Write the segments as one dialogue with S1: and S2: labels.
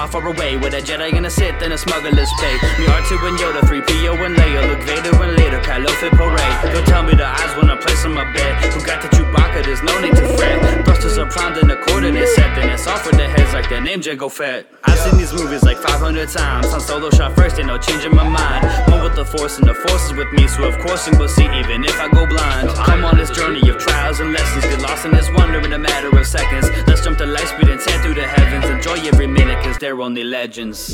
S1: far, far away, with a Jedi and a Sith and a smuggler's fate. Me R2 and Yoda, 3PO and Leia, Luke Vader and later, Kylo fit parade. Don't tell me the eyes when I place on my bed. Who got the Chewbacca, there's no need to fret. Thrusters are primed and the coordinate set, then it's off with their heads like their name Jango Fett. I've seen these movies like 500 times. Han Solo shot first, ain't no changing my mind. One with the Force and the Force is with me, so of course we will see even if I go blind. Come on this journey of trials and lessons, get lost in this wonder in a matter of seconds. Let's jump to light speed and tear through the heavens. Enjoy every minute, cause they're only legends.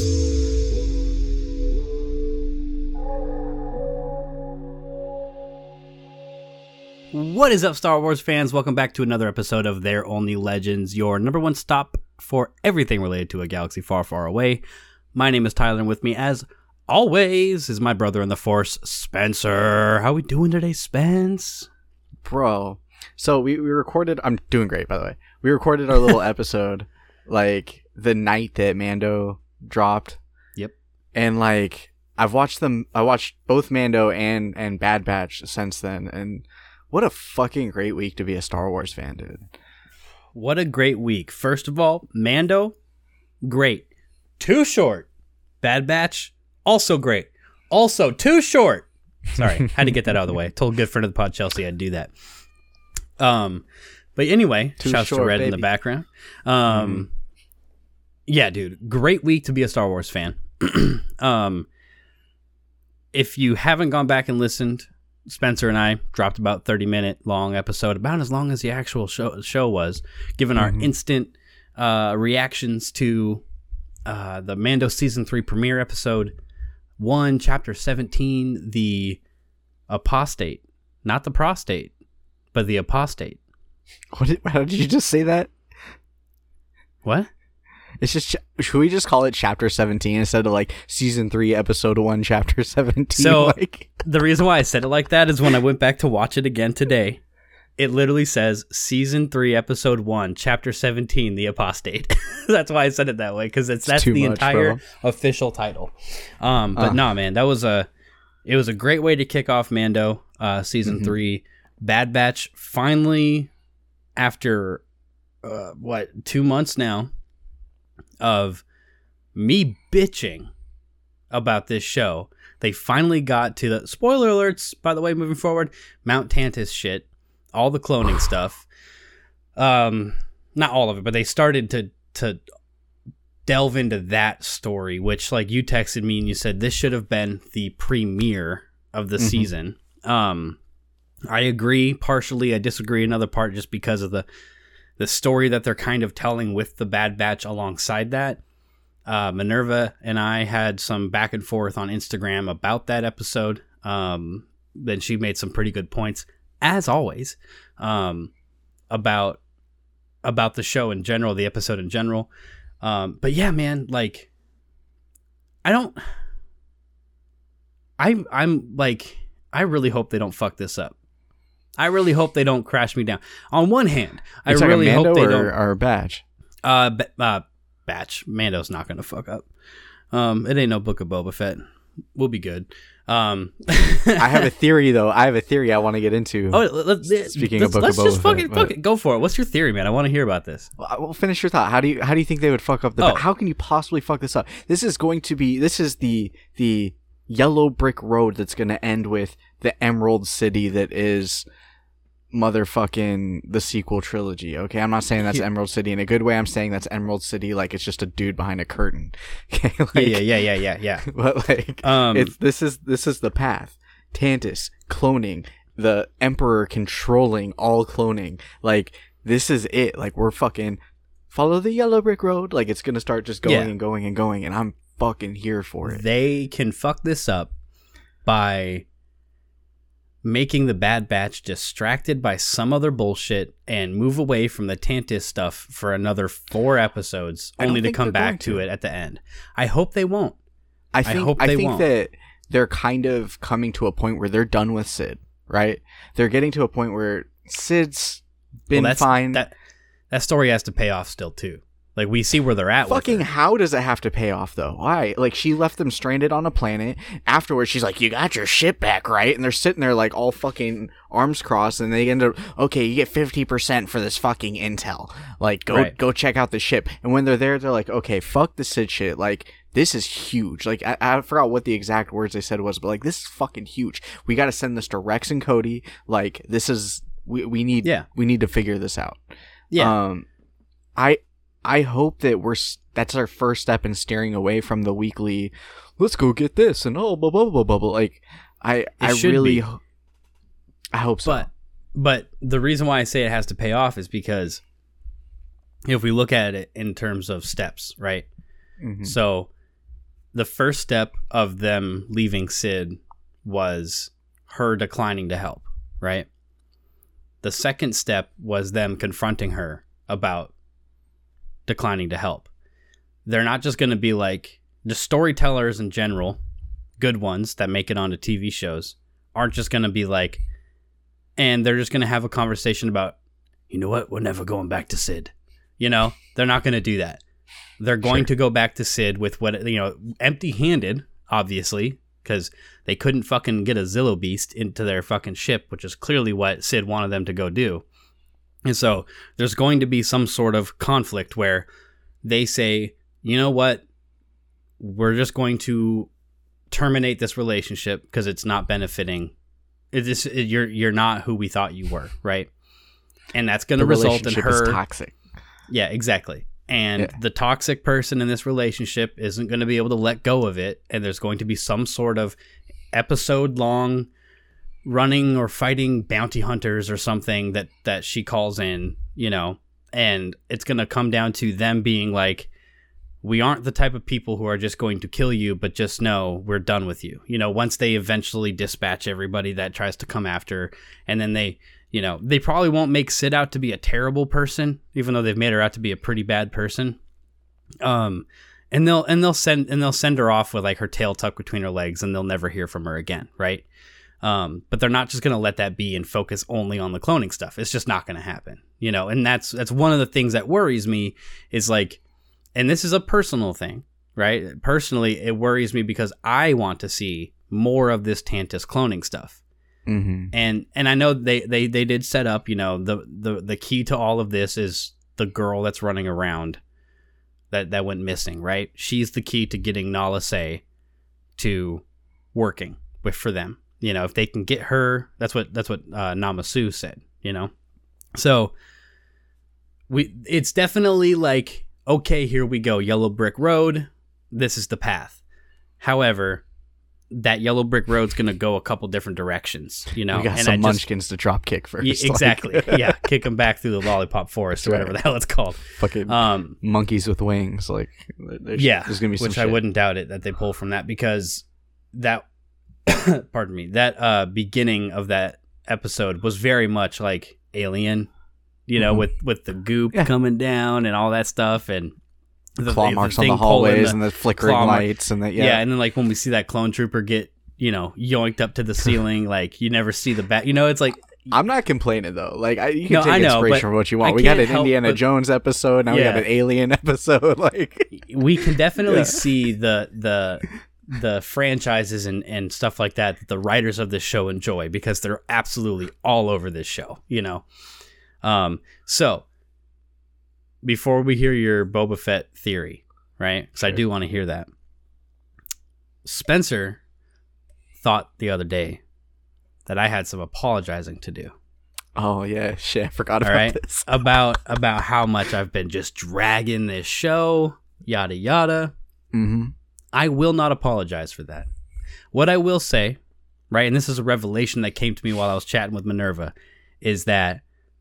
S2: What is up, Star Wars fans? Welcome back to another episode of They're Only Legends, your number one stop for everything related to a galaxy far, far away. My name is Tyler, and with me, as always, is my brother in the Force, Spencer. How we doing today, Spence?
S3: Bro, so we recorded... I'm doing great, by the way. We recorded our little episode, like, the night that Mando dropped.
S2: Yep.
S3: And, like, I watched both Mando and Bad Batch since then, and... what a fucking great week to be a Star Wars fan, dude.
S2: What a great week. First of all, Mando, great. Too short. Bad Batch, also great. Also, too short. Sorry, had to get that out of the way. Told a good friend of the pod, Chelsea, I'd do that. But anyway,
S3: too
S2: shouts
S3: short,
S2: to Red
S3: baby.
S2: in the background. Yeah, dude, great week to be a Star Wars fan. If you haven't gone back and listened, Spencer and I dropped about 30-minute long episode, about as long as the actual show was, given our instant reactions to the Mando Season 3 premiere episode 1, Chapter 17, the apostate. Not the prostate, but the apostate.
S3: How did you just say that?
S2: What?
S3: It's just... should we just call it Chapter 17 instead of, like, Season 3, Episode 1, Chapter 17?
S2: So,
S3: like...
S2: the reason why I said it like that is when I went back to watch it again today, it literally says Season 3, Episode 1, Chapter 17, The Apostate. That's why I said it that way, because that's
S3: too
S2: the
S3: much,
S2: entire
S3: bro.
S2: official title. But no, man, it was a great way to kick off Mando Season 3. Bad Batch finally, after, 2 months now, of me bitching about this show, they finally got to the spoiler alerts, by the way, moving forward, Mount Tantus shit, all the cloning stuff. Not all of it, but they started to delve into that story, which, like, you texted me and you said this should have been the premiere of the season. I agree partially. I disagree another part, just because of the story that they're kind of telling with the Bad Batch alongside that. Minerva and I had some back and forth on Instagram about that episode. Then she made some pretty good points, as always, about the show in general, the episode in general. But yeah, man, like, I'm like, I really hope they don't fuck this up. I really hope they don't crash me down. On one hand, I really hope they don't.
S3: Or Batch?
S2: Batch. Mando's not going to fuck up. It ain't no Book of Boba Fett. We'll be good.
S3: I have a theory, though. I want to get into. Speaking of Book of Boba
S2: just
S3: Fett,
S2: fuck it. Go for it. What's your theory, man? I want to hear about this.
S3: Well, finish your thought. How do you think they would fuck up the? How can you possibly fuck this up? This is the yellow brick road that's going to end with the Emerald City that is motherfucking the sequel trilogy. Okay, I'm not saying that's Emerald City in a good way. I'm saying that's Emerald City like it's just a dude behind a curtain. Okay, like,
S2: yeah.
S3: But like, this is the path. Tantus cloning, the Emperor controlling all cloning. Like, this is it. Like, we're fucking follow the yellow brick road. Like, it's gonna start just going and going and going, and I'm fucking here for it.
S2: They can fuck this up by making the Bad Batch distracted by some other bullshit and move away from the Tantus stuff for another 4 episodes, only to come back to it at the end. I hope they won't.
S3: I think that they're kind of coming to a point where they're done with Sid, right? They're getting to a point where Sid's been fine.
S2: That story has to pay off still too. Like, we see where they're at.
S3: Fucking
S2: with her.
S3: How does it have to pay off, though? Why? Like, she left them stranded on a planet. Afterwards, she's like, you got your ship back, right? And they're sitting there, like, all fucking arms crossed, and they end up, okay, you get 50% for this fucking intel. Like, go check out the ship. And when they're there, they're like, okay, fuck the Sid shit. Like, this is huge. Like, I forgot what the exact words they said was, but, like, this is fucking huge. We gotta send this to Rex and Cody. Like, this is, we need to figure this out.
S2: Yeah.
S3: I hope that that's our first step in steering away from the weekly, let's go get this and blah, blah, blah, blah, blah. Like, I hope so.
S2: But the reason why I say it has to pay off is because if we look at it in terms of steps, right? Mm-hmm. So the first step of them leaving Sid was her declining to help, right? The second step was them confronting her about declining to help. They're not just going to be like, the storytellers in general, good ones that make it onto TV shows, aren't just going to be like, and they're just going to have a conversation about, you know what, we're never going back to Sid. You know, they're not going to do that. They're going to go back to Sid with what, you know, empty-handed, obviously, because they couldn't fucking get a Zillo Beast into their fucking ship, which is clearly what Sid wanted them to go do. And so there's going to be some sort of conflict where they say, you know what, we're just going to terminate this relationship because it's not benefiting. You're not who we thought you were, right? And that's going to result in her.
S3: Is toxic.
S2: Yeah, exactly. And the toxic person in this relationship isn't going to be able to let go of it. And there's going to be some sort of episode-long running or fighting bounty hunters or something that she calls in, you know, and it's going to come down to them being like, we aren't the type of people who are just going to kill you, but just know we're done with you. You know, once they eventually dispatch everybody that tries to come after, and then they, you know, they probably won't make Sid out to be a terrible person, even though they've made her out to be a pretty bad person. And they'll send her off with like her tail tucked between her legs, and they'll never hear from her again, right? But they're not just going to let that be and focus only on the cloning stuff. It's just not going to happen, you know? And that's one of the things that worries me is like, and this is a personal thing, right? Personally, it worries me because I want to see more of this Tantus cloning stuff.
S3: Mm-hmm.
S2: And I know they did set up, you know, the key to all of this is the girl that's running around that went missing, right? She's the key to getting Nala Se to working for them. You know, if they can get her, that's what Namasu said, you know? So it's definitely like, okay, here we go. Yellow brick road. This is the path. However, that yellow brick road's going to go a couple different directions, you know?
S3: We got some munchkins to drop kick first.
S2: Yeah, exactly.
S3: Like.
S2: Yeah. Kick them back through the lollipop forest or whatever the hell it's called.
S3: Fucking monkeys with wings. Like, there's going to be some
S2: which
S3: shit.
S2: I wouldn't doubt it that they pull from that because that, pardon me, that beginning of that episode was very much like Alien, you know, with the goop coming down and all that stuff, and
S3: the claw marks on the hallways and the flickering lights and that.
S2: Yeah, and then like when we see that clone trooper get, you know, yoinked up to the ceiling, like you never see the back. You know, it's like,
S3: I'm not complaining though. Like you can take inspiration from what you want. We got an Indiana Jones episode, now we got an Alien episode. Like
S2: we can definitely see the franchises and stuff like that the writers of this show enjoy because they're absolutely all over this show, you know. So before we hear your Boba Fett theory, right? Because I do want to hear that. Spencer thought the other day that I had some apologizing to do.
S3: Oh yeah, shit, I forgot about this.
S2: about how much I've been just dragging this show, yada yada.
S3: Mm-hmm.
S2: I will not apologize for that. What I will say, right, and this is a revelation that came to me while I was chatting with Minerva, is that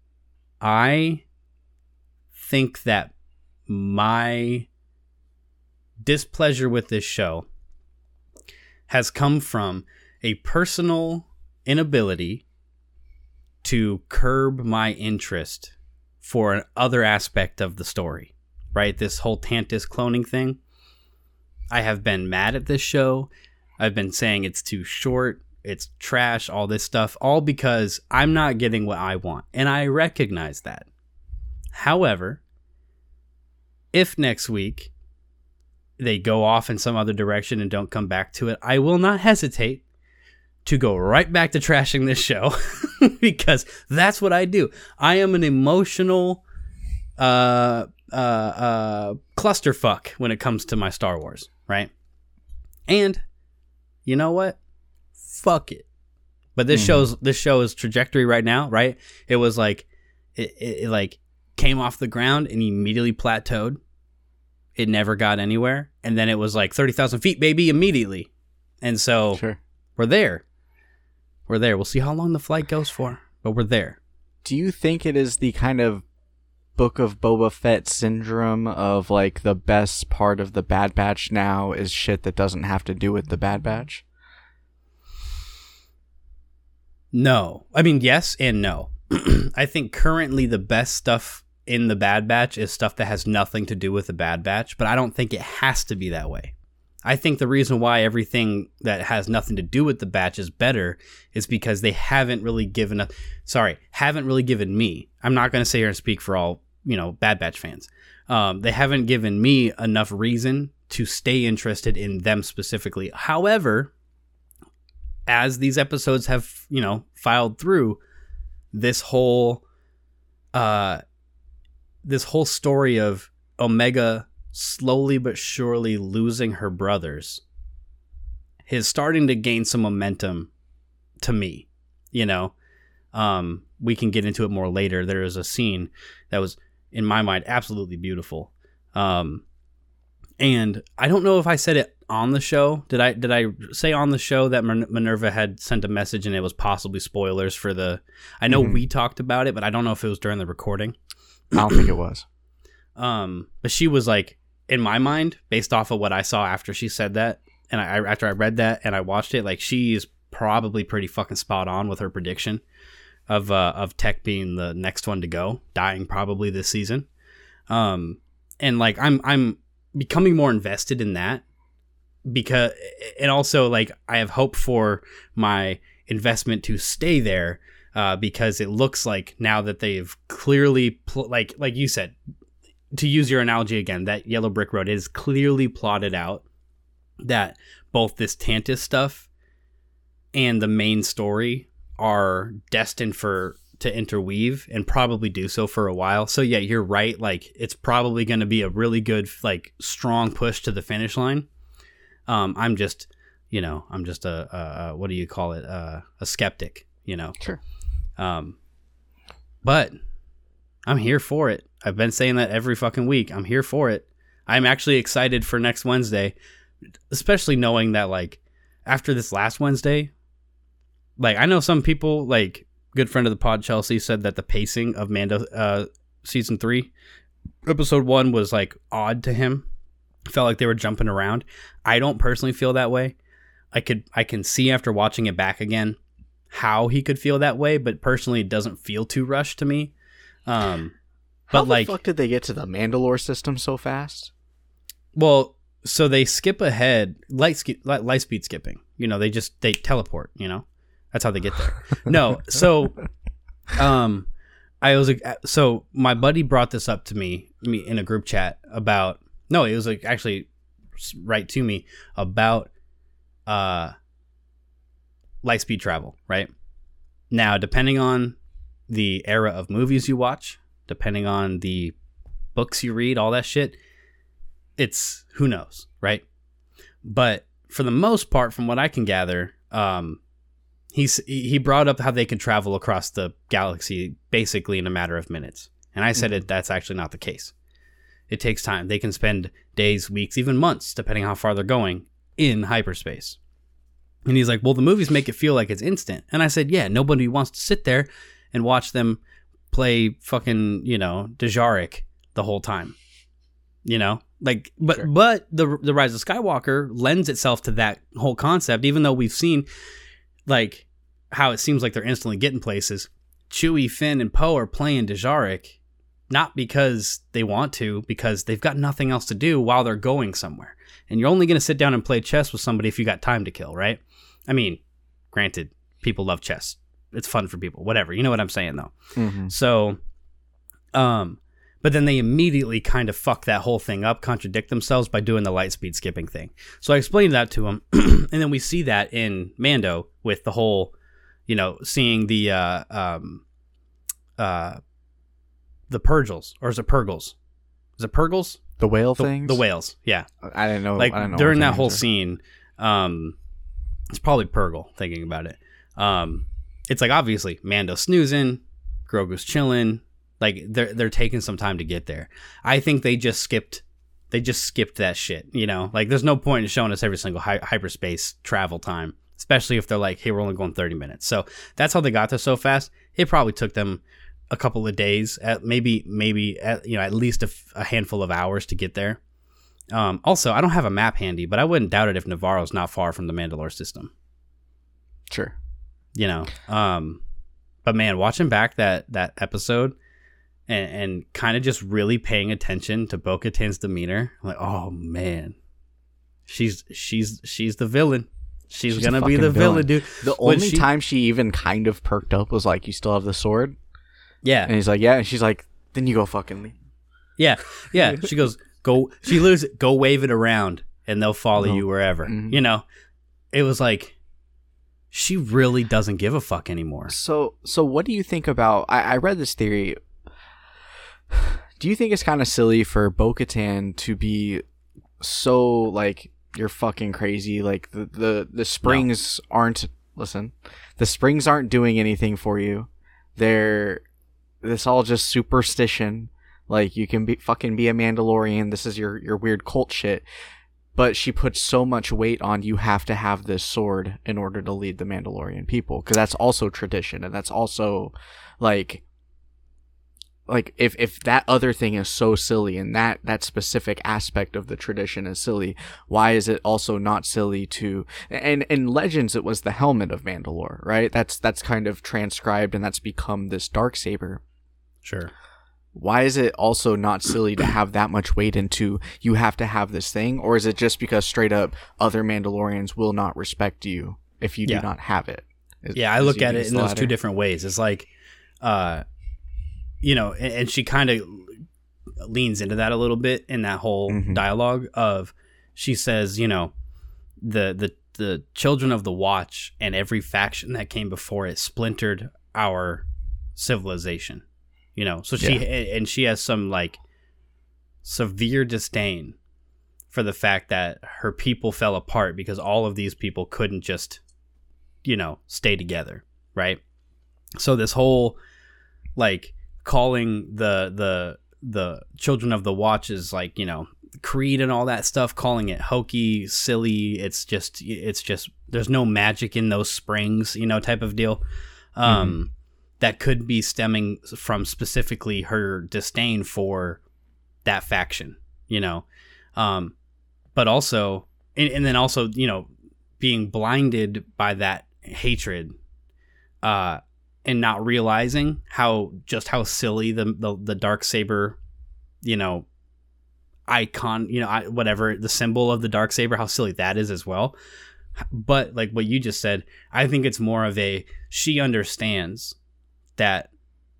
S2: I think that my displeasure with this show has come from a personal inability to curb my interest for an other aspect of the story, right? This whole Tantus cloning thing. I have been mad at this show. I've been saying it's too short, it's trash, all this stuff, all because I'm not getting what I want. And I recognize that. However, if next week they go off in some other direction and don't come back to it, I will not hesitate to go right back to trashing this show because that's what I do. I am an emotional clusterfuck when it comes to my Star Wars, right? And you know what? Fuck it. But this show's trajectory right now, right? It was like it like came off the ground and immediately plateaued. It never got anywhere, and then it was like 30,000 feet, baby, immediately. And so we're there. We're there. We'll see how long the flight goes for, but we're there.
S3: Do you think it is the kind of Book of Boba Fett syndrome of like the best part of the Bad Batch now is shit that doesn't have to do with the Bad Batch?
S2: No. I mean, yes and no. I think currently the best stuff in the Bad Batch is stuff that has nothing to do with the Bad Batch, but I don't think it has to be that way. I think the reason why everything that has nothing to do with the Batch is better is because they haven't really given me. I'm not going to sit here and speak for all, Bad Batch fans. They haven't given me enough reason to stay interested in them specifically. However, as these episodes have, filed through, this whole story of Omega slowly but surely losing her brothers is starting to gain some momentum to me. We can get into it more later. There is a scene that was, in my mind, absolutely beautiful. And I don't know if I said it on the show. Did I say on the show that Minerva had sent a message and it was possibly spoilers for the... I know we talked about it, but I don't know if it was during the recording.
S3: I don't think it was.
S2: But she was like, in my mind, based off of what I saw after she said that, and after I read that and I watched it, like she's probably pretty fucking spot on with her prediction of Tech being the next one to go, dying probably this season. And like I'm becoming more invested in that because, and also like I have hope for my investment to stay there because it looks like now that they've clearly like you said, to use your analogy again, that Yellow Brick Road is clearly plotted out that both this Tantus stuff and the main story are destined to interweave and probably do so for a while. So yeah, you're right. Like it's probably going to be a really good, like strong push to the finish line. I'm just a what do you call it? A skeptic,
S3: Sure.
S2: But I'm here for it. I've been saying that every fucking week. I'm here for it. I'm actually excited for next Wednesday, especially knowing that like after this last Wednesday, like I know some people, like good friend of the pod Chelsea said that the pacing of Mando season 3 episode 1 was like odd to him. Felt like they were jumping around. I don't personally feel that way. I can see after watching it back again how he could feel that way, but personally it doesn't feel too rushed to me.
S3: How the fuck did they get to the Mandalore system so fast?
S2: Well, so they skip ahead, light speed skipping. They teleport. That's how they get there. No, so so my buddy brought this up to me in a group chat about. No, it was like actually right to me about light speed travel. Right now, depending on the era of movies you watch, depending on the books you read, all that shit, it's who knows, right? But for the most part, from what I can gather, he brought up how they can travel across the galaxy basically in a matter of minutes. And I said that's actually not the case. It takes time. They can spend days, weeks, even months, depending how far they're going, in hyperspace. And he's like, well, the movies make it feel like it's instant. And I said, yeah, nobody wants to sit there and watch them play fucking, Dejarik the whole time. Like, but sure. But the Rise of Skywalker lends itself to that whole concept, even though we've seen like how it seems like they're instantly getting places. Chewie, Finn, and Poe are playing Dejarik, not because they want to, because they've got nothing else to do while they're going somewhere. And you're only going to sit down and play chess with somebody if you got time to kill, right? I mean, granted, people love chess. It's fun for people, whatever. You know what I'm saying, though. Mm-hmm. So, But then they immediately kind of fuck that whole thing up, contradict themselves by doing the light speed skipping thing. So I explained that to him, and then we see that in Mando with the whole, seeing the Purgles, or is it Purgles? Is it Purgles?
S3: The whale things?
S2: The whales, yeah.
S3: I didn't know.
S2: Like,
S3: I don't know
S2: during that whole scene, it's probably Purgle, thinking about it. It's like, obviously, Mando snoozing, Grogu's chilling. Like, they're taking some time to get there. I think they just skipped that shit, Like, there's no point in showing us every single hyperspace travel time, especially if they're like, hey, we're only going 30 minutes. So that's how they got there so fast. It probably took them a couple of days, maybe at least a handful of hours to get there. Also, I don't have a map handy, but I wouldn't doubt it if Navarro's not far from the Mandalore system.
S3: Sure.
S2: But man, watching back that episode and kind of just really paying attention to Bo-Katan's demeanor, I'm like, oh man, she's the villain. She's gonna be the villain, dude.
S3: The only time she even kind of perked up was like, you still have the sword?
S2: Yeah.
S3: And he's like, yeah. And she's like, then you go fucking leave.
S2: Yeah. She goes, she literally go wave it around and they'll follow you wherever. Mm-hmm. It was like, she really doesn't give a fuck anymore.
S3: So what do you think about, I read this theory. Do you think it's kind of silly for Bo-Katan to be so like, you're fucking crazy? Like the springs aren't, listen, the springs aren't doing anything for you. This all just superstition. Like, you can be a Mandalorian. This is your weird cult shit. But she puts so much weight on, you have to have this sword in order to lead the Mandalorian people, because that's also tradition, and that's also like if that other thing is so silly, and that specific aspect of the tradition is silly, why is it also not silly to, and in Legends it was the helmet of Mandalore, right? That's kind of transcribed, and that's become this Darksaber.
S2: Sure.
S3: Why is it also not silly to have that much weight into, you have to have this thing? Or is it just because straight up other Mandalorians will not respect you if you do not have it?
S2: I look at it in those two different ways. It's like, and she kind of leans into that a little bit in that whole dialogue of, she says, the children of the Watch and every faction that came before it splintered our civilization. So she has some like severe disdain for the fact that her people fell apart because all of these people couldn't just, stay together. Right. So this whole like calling the children of the Watch is like, creed and all that stuff, calling it hokey, silly. It's just there's no magic in those springs, type of deal. That could be stemming from specifically her disdain for that faction, but also, and then also, being blinded by that hatred, and not realizing how silly the Darksaber, icon, whatever, the symbol of the Darksaber, how silly that is as well. But like what you just said, I think it's more of she understands that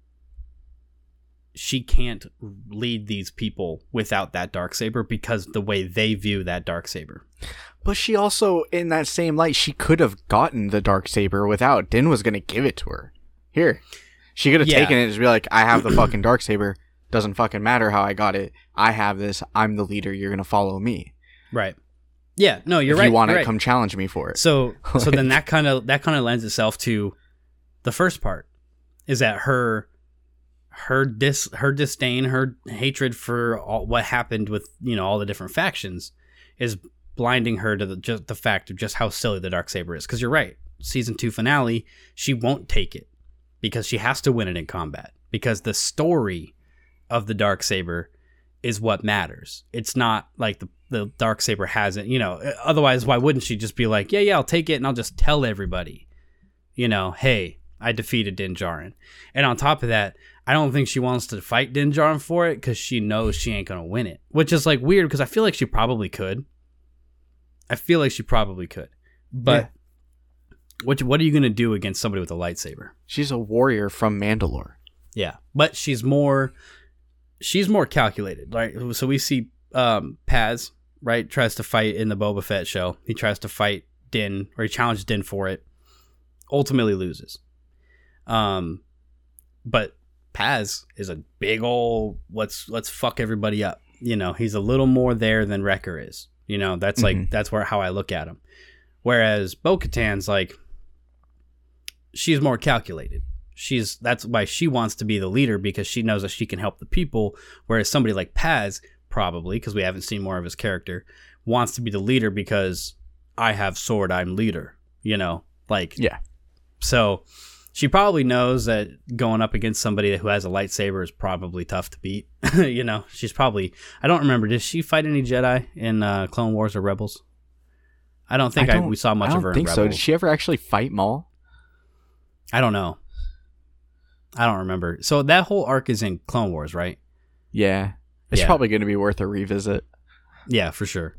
S2: she can't lead these people without that Darksaber because the way they view that Darksaber.
S3: But she also, in that same light, she could have gotten the Darksaber without. Din was going to give it to her. Here. She could have taken it and just be like, I have the fucking Darksaber. Doesn't fucking matter how I got it. I have this. I'm the leader. You're going to follow me.
S2: Right. Yeah. No, you're right.
S3: If you want it,
S2: right.
S3: Come challenge me for it.
S2: So then that kind of lends itself to the first part. Is that her disdain, her hatred for what happened with all the different factions is blinding her to just the fact of just how silly the Darksaber is. Because you're right, season 2 finale, she won't take it because she has to win it in combat. Because the story of the Darksaber is what matters. It's not like the Darksaber hasn't. Otherwise, why wouldn't she just be like, yeah, I'll take it and I'll just tell everybody, hey, I defeated Din Djarin. And on top of that, I don't think she wants to fight Din Djarin for it because she knows she ain't going to win it. Which is like weird because I feel like she probably could. But what are you going to do against somebody with a lightsaber?
S3: She's a warrior from Mandalore.
S2: Yeah. But she's more she's more calculated, right? So we see Paz, right, tries to fight in the Boba Fett show. He tries to fight Din, or he challenges Din for it. Ultimately loses. But Paz is a big old let's fuck everybody up. You know, he's a little more there than Wrecker is. You know, that's like that's how I look at him. Whereas Bo-Katan's like, she's more calculated. That's why she wants to be the leader, because she knows that she can help the people. Whereas somebody like Paz, probably because we haven't seen more of his character, wants to be the leader because I have sword, I'm leader. You know, like
S3: yeah.
S2: So she probably knows that going up against somebody who has a lightsaber is probably tough to beat. You know, she's probably, I don't remember, did she fight any Jedi in Clone Wars or Rebels? I don't think we saw much of her in Rebels. I don't think so.
S3: Did she ever actually fight Maul?
S2: I don't know. I don't remember. So that whole arc is in Clone Wars, right?
S3: Yeah. It's probably going to be worth a revisit.
S2: Yeah, for sure.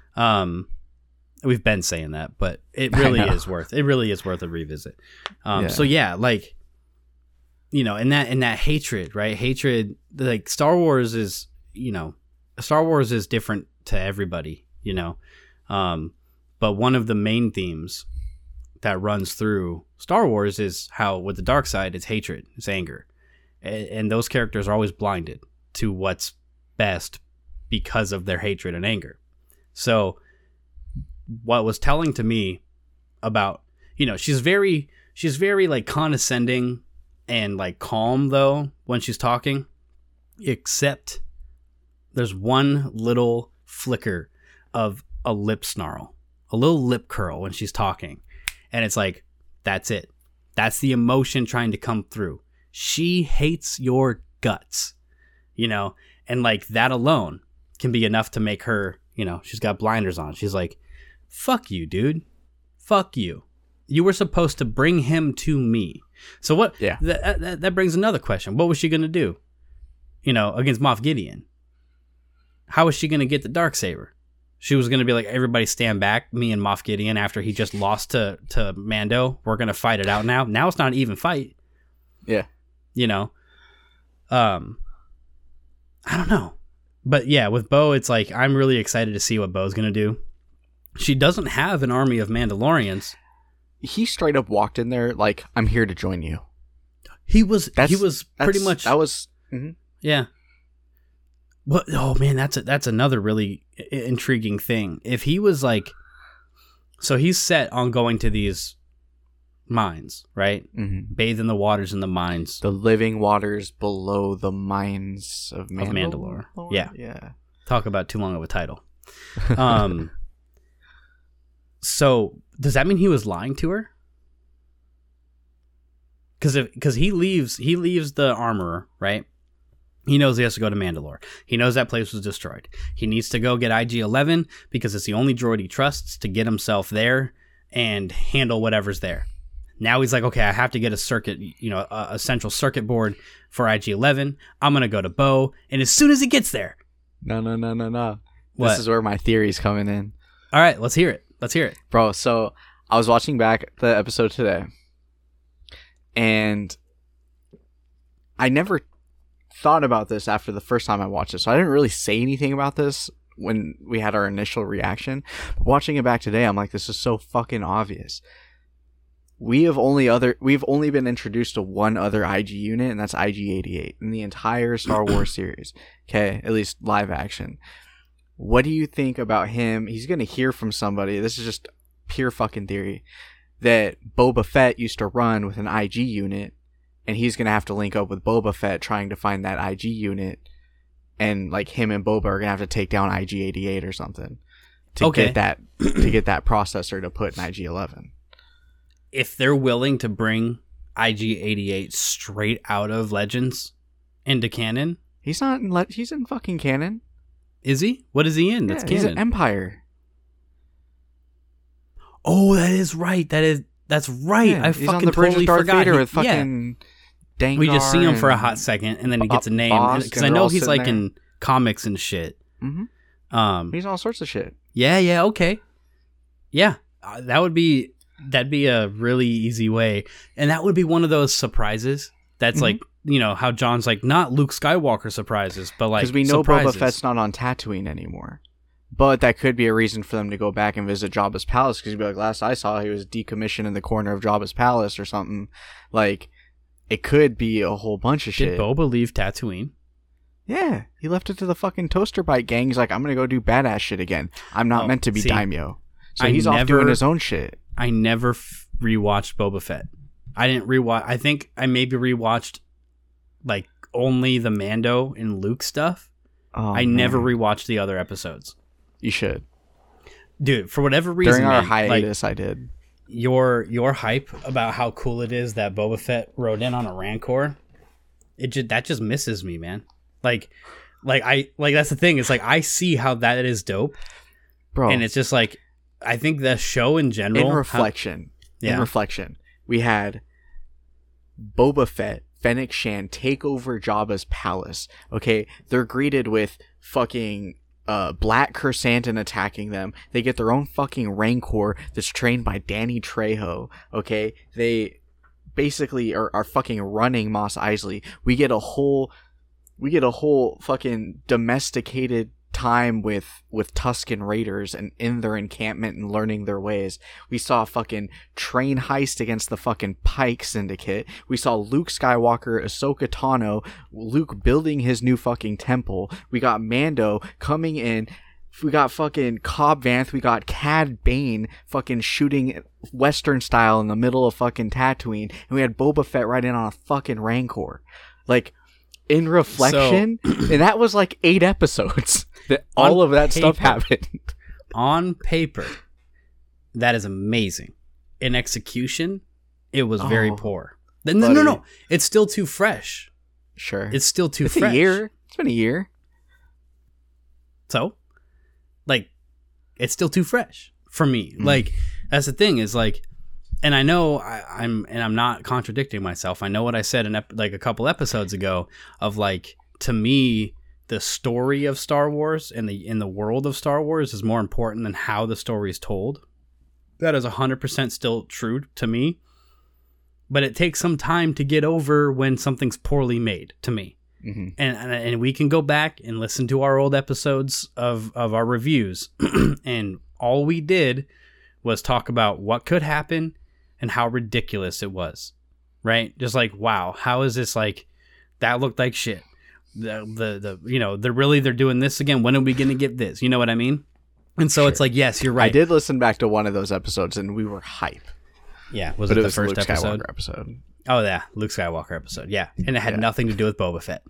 S2: We've been saying that, but it really is worth a revisit. So yeah, like, you know, and that hatred, right? Hatred, like Star Wars is different to everybody, you know. But one of the main themes that runs through Star Wars is how with the dark side, it's hatred, it's anger. And those characters are always blinded to what's best because of their hatred and anger. So what was telling to me about, you know, she's very like condescending and like calm though when she's talking, except there's one little flicker of a lip snarl, a little lip curl when she's talking. And it's like, that's it. That's the emotion trying to come through. She hates your guts, you know, and like that alone can be enough to make her, you know, she's got blinders on. She's like, fuck you, dude. Fuck you. You were supposed to bring him to me. So what? Yeah. That brings another question. What was she going to do, you know, against Moff Gideon? How was she going to get the Darksaber? She was going to be like, everybody stand back, me and Moff Gideon, after he just lost to Mando. We're going to fight it out now. Now it's not an even fight.
S3: Yeah.
S2: You know? I don't know. But yeah, with Bo, it's like, I'm really excited to see what Bo's going to do. She doesn't have an army of Mandalorians.
S3: He straight up walked in there like, I'm here to join you.
S2: He was pretty much...
S3: That was... Mm-hmm.
S2: Yeah. Well, oh man, that's another really intriguing thing. If he was like, so he's set on going to these mines, right?
S3: Mm-hmm.
S2: Bathe in the waters in the mines,
S3: the living waters below the mines of
S2: Mandalore.
S3: Yeah.
S2: Talk about too long of a title. So does that mean he was lying to her? Because he leaves the armorer, right? He knows he has to go to Mandalore. He knows that place was destroyed. He needs to go get IG-11 because it's the only droid he trusts to get himself there and handle whatever's there. Now he's like, okay, I have to get a circuit, you know, a central circuit board for IG-11. I'm going to go to Bo. And as soon as he gets there.
S3: No.
S2: What?
S3: This is where my theory's coming in.
S2: All right, let's hear it.
S3: Bro, so I was watching back the episode today. And I never thought about this after the first time I watched it, so I didn't really say anything about this when we had our initial reaction. But watching it back today, I'm like, this is so fucking obvious. We've only been introduced to one other IG unit, and that's IG-88 in the entire Star Wars series. Okay, at least live action. What do you think about him? He's gonna hear from somebody. This is just pure fucking theory, that Boba Fett used to run with an IG unit. And he's going to have to link up with Boba Fett trying to find that IG unit. And like him and Boba are going to have to take down IG-88 or something to get that processor to put in IG-11.
S2: If they're willing to bring IG-88 straight out of Legends into canon.
S3: He's not he's in fucking canon.
S2: Is he? What is he in? That's canon.
S3: He's an Empire.
S2: Oh, that is right. That's right.
S3: Yeah,
S2: I fucking totally forgot.
S3: Vader with fucking Dengar.
S2: We just see him for a hot second, and then he gets a name. Because I know he's like in comics and shit.
S3: Mm-hmm. He's in all sorts of shit.
S2: Yeah. Okay. Yeah, that'd be a really easy way, and that would be one of those surprises. That's like how John's like, not Luke Skywalker surprises, but like,
S3: because we know
S2: surprises.
S3: Boba Fett's not on Tatooine anymore. But that could be a reason for them to go back and visit Jabba's palace, because you'd be like, last I saw, he was decommissioned in the corner of Jabba's palace or something. Like, it could be a whole bunch of shit.
S2: Did Boba leave Tatooine?
S3: Yeah, he left it to the fucking Toaster Bite gang. He's like, I'm gonna go do badass shit again. I'm not meant to be daimyo. So he's off doing his own shit.
S2: I never rewatched Boba Fett. I didn't rewatch. I think I maybe rewatched like only the Mando and Luke stuff. I never rewatched the other episodes.
S3: You should,
S2: dude. For whatever reason,
S3: during our hiatus, I did.
S2: Your hype about how cool it is that Boba Fett rode in on a Rancor, that just misses me, man. Like that's the thing. It's like I see how that is dope,
S3: bro.
S2: And it's just like I think the show in general.
S3: In reflection, we had Boba Fett, Fennec Shan take over Jabba's palace. Okay, they're greeted with fucking Black Chrysanthemum attacking them. They get their own fucking Rancor that's trained by Danny Trejo. Okay, they basically are fucking running Mos Eisley. We get a whole fucking domesticated time with Tusken Raiders and in their encampment and learning their ways. We saw a fucking train heist against the fucking Pike Syndicate. We saw Luke Skywalker, Ahsoka Tano, Luke building his new fucking temple. We got Mando coming in. We got fucking Cobb Vanth. We got Cad Bane fucking shooting Western style in the middle of fucking Tatooine. And we had Boba Fett right in on a fucking Rancor. Like, in reflection, and that was like 8 episodes that all of that stuff happened.
S2: On paper, that is amazing. In execution, it was very poor. No. It's still too fresh.
S3: Sure.
S2: It's still too fresh.
S3: It's a year. It's been a year.
S2: So, like, it's still too fresh for me. Like, that's the thing is like, and I know I'm not contradicting myself. I know what I said in like a couple episodes ago of like, to me, the story of Star Wars and in the world of Star Wars is more important than how the story is told. That is 100% still true to me. But it takes some time to get over when something's poorly made, to me. Mm-hmm. And we can go back and listen to our old episodes of our reviews. And all we did was talk about what could happen and how ridiculous it was, right? Just like, wow, how is this like, that looked like shit. They're doing this again. When are we going to get this? You know what I mean? And so It's like, yes, you're right.
S3: I did listen back to one of those episodes and we were hype.
S2: Yeah. Was it the first
S3: Luke
S2: episode?
S3: Skywalker episode?
S2: Oh yeah. Luke Skywalker episode. Yeah. And it had nothing to do with Boba Fett,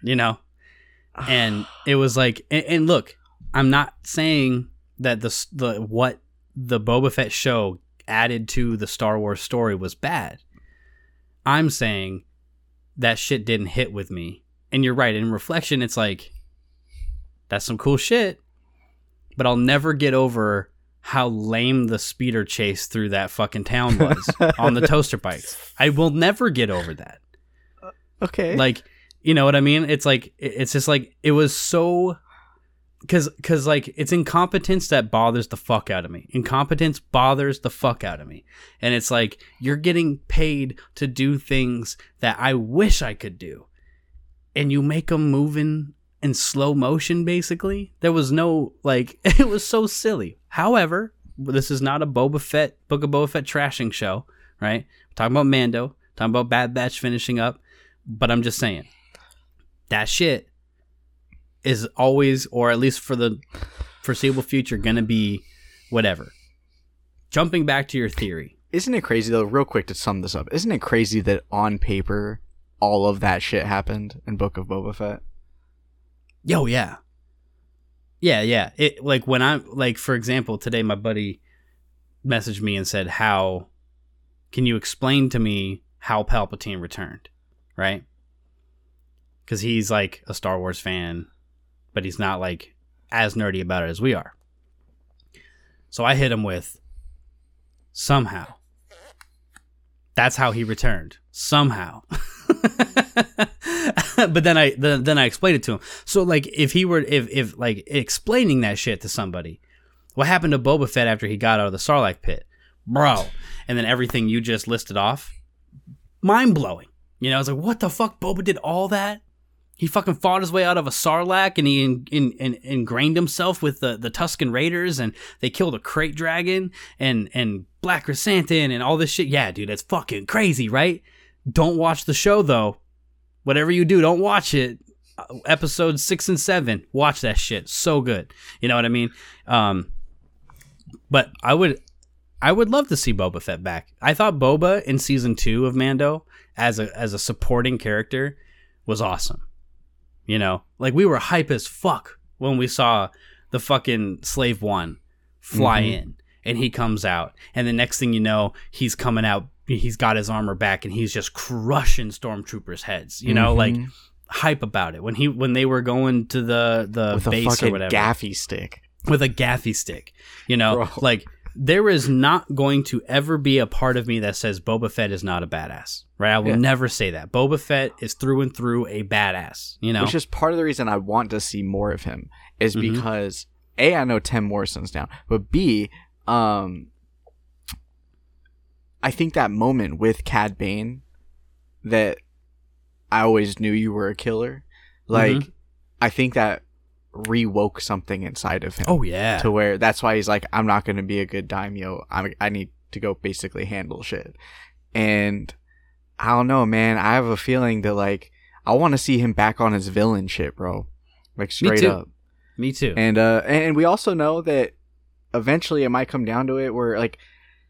S2: and it was like, and look, I'm not saying that what the Boba Fett show added to the Star Wars story was bad. I'm saying that shit didn't hit with me. And you're right. In reflection, it's like, that's some cool shit, but I'll never get over how lame the speeder chase through that fucking town was on the toaster bikes. I will never get over that.
S3: Okay.
S2: Like, you know what I mean? It's like, it's just like, it was so... Because like, it's incompetence that bothers the fuck out of me. Incompetence bothers the fuck out of me. And it's like, you're getting paid to do things that I wish I could do. And you make them moving in slow motion, basically. There was no, like, it was so silly. However, this is not a Book of Boba Fett trashing show, right? We're talking about Mando, talking about Bad Batch finishing up. But I'm just saying, that shit is always, or at least for the foreseeable future, gonna be whatever. Jumping back to your theory.
S3: Isn't it crazy, though, real quick to sum this up, isn't it crazy that on paper, all of that shit happened in Book of Boba Fett?
S2: Yo, yeah. Yeah. It, like, when I'm, like, for example, today my buddy messaged me and said, can you explain to me how Palpatine returned? Right? Because he's, like, a Star Wars fan, but he's not, like, as nerdy about it as we are. So I hit him with, somehow. That's how he returned. Somehow. But then I explained it to him. So, like, if explaining that shit to somebody, what happened to Boba Fett after he got out of the Sarlacc pit? Bro. And then everything you just listed off, mind-blowing. You know, I was like, what the fuck? Boba did all that? He fucking fought his way out of a Sarlacc, and he ingrained himself with the Tusken Raiders, and they killed a Krayt Dragon and Black Chrysanthemum and all this shit. Yeah, dude, that's fucking crazy, right? Don't watch the show, though. Whatever you do, don't watch it. Episodes 6 and 7, watch that shit. So good. You know what I mean? But I would love to see Boba Fett back. I thought Boba in season 2 of Mando as a supporting character was awesome. You know, like we were hype as fuck when we saw the fucking Slave One fly in, and he comes out, and the next thing you know, he's coming out. He's got his armor back, and he's just crushing stormtroopers' heads. You know, like hype about it when they were going to the
S3: with
S2: base
S3: a
S2: or whatever
S3: gaffy stick.
S2: With a gaffy stick, you know, bro. Like there is not going to ever be a part of me that says Boba Fett is not a badass, right? I will never say that. Boba Fett is through and through a badass, you know?
S3: Which is part of the reason I want to see more of him is because A, I know Tim Morrison's down, but B, I think that moment with Cad Bane that I always knew you were a killer, like, I think that rewoke something inside of him.
S2: Oh yeah,
S3: to where that's why he's like, I'm not going to be a good daimyo. I need to go basically handle shit. And I don't know, man. I have a feeling that like I want to see him back on his villain shit, bro. Like straight up.
S2: Me too.
S3: And we also know that eventually it might come down to it where like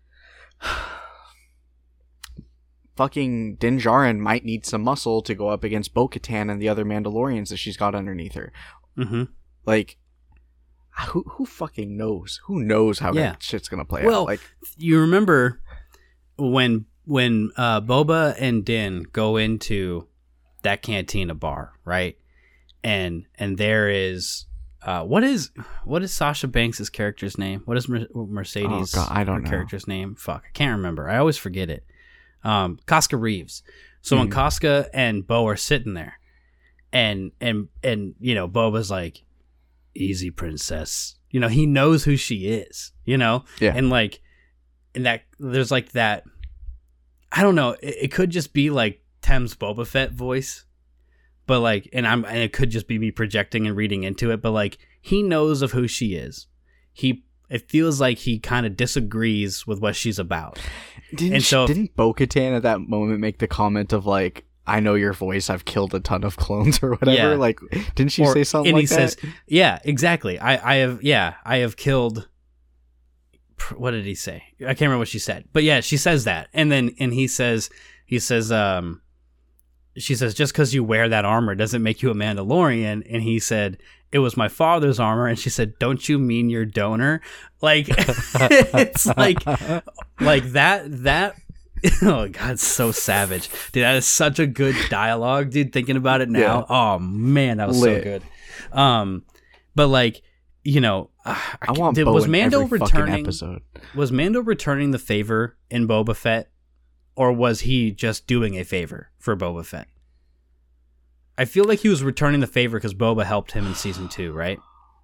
S3: fucking Din Djarin might need some muscle to go up against Bo-Katan and the other Mandalorians that she's got underneath her. Like, who fucking knows? Who knows how that shit's gonna play out? Like,
S2: you remember when Boba and Din go into that cantina bar, right? And there is what is Sasha Banks' character's name? What is Mercedes?
S3: Oh God, I don't know.
S2: Character's name. Fuck, I can't remember. I always forget it. Casca Reeves. So when Casca and Bo are sitting there. And you know, Boba's like, easy, princess. You know, he knows who she is, you know?
S3: Yeah.
S2: And like, and that, there's like that, I don't know, it could just be like Tem's Boba Fett voice, but like, and it could just be me projecting and reading into it, but like, he knows of who she is. It feels like he kind of disagrees with what she's about.
S3: Didn't Bo-Katan at that moment make the comment of like, I know your voice, I've killed a ton of clones or whatever? Yeah. Like, didn't she say something like that? And he says,
S2: yeah, exactly. I have killed, what did he say? I can't remember what she said. But yeah, she says that. And he says, she says, just because you wear that armor doesn't make you a Mandalorian. And he said, it was my father's armor. And she said, don't you mean your donor? Like, it's like that. Oh God, it's so savage, dude. That is such a good dialogue, dude. Thinking about it now, yeah. Oh man, that was so good. But like, you know,
S3: I want Bo was Mando in every returning episode.
S2: Was Mando returning the favor in Boba Fett, or was he just doing a favor for Boba Fett? I feel like he was returning the favor because Boba helped him in season 2, right?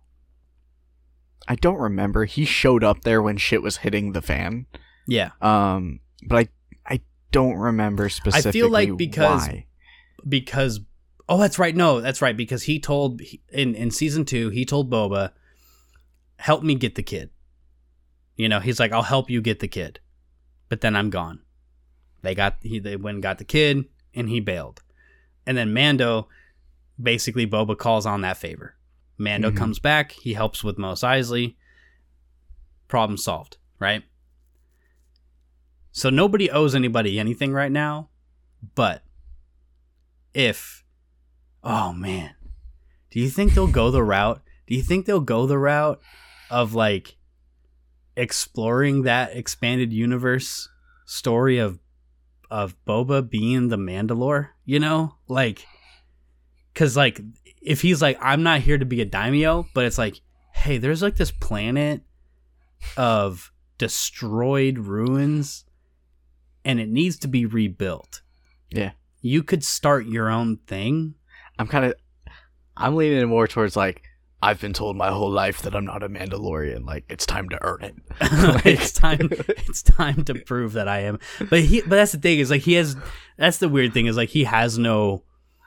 S3: I don't remember. He showed up there when shit was hitting the fan.
S2: Yeah.
S3: But I don't remember specifically. I feel like
S2: because oh, that's right. No, that's right. Because he told in season 2, he told Boba, "Help me get the kid." You know, he's like, "I'll help you get the kid," but then I'm gone. They went and got the kid, and he bailed. And then Mando, basically, Boba calls on that favor. Mando comes back. He helps with Mos Eisley. Problem solved, right? So nobody owes anybody anything right now. But oh man, do you think they'll go the route? Do you think they'll go the route of like exploring that expanded universe story of Boba being the Mandalore, you know? Like, cause like, if he's like, I'm not here to be a daimyo, but it's like, hey, there's like this planet of destroyed ruins and it needs to be rebuilt.
S3: Yeah.
S2: You could start your own thing.
S3: I'm leaning more towards like, I've been told my whole life that I'm not a Mandalorian. Like, it's time to earn it.
S2: Like, it's time to prove that I am. But that's the thing, is like that's the weird thing, is like he has no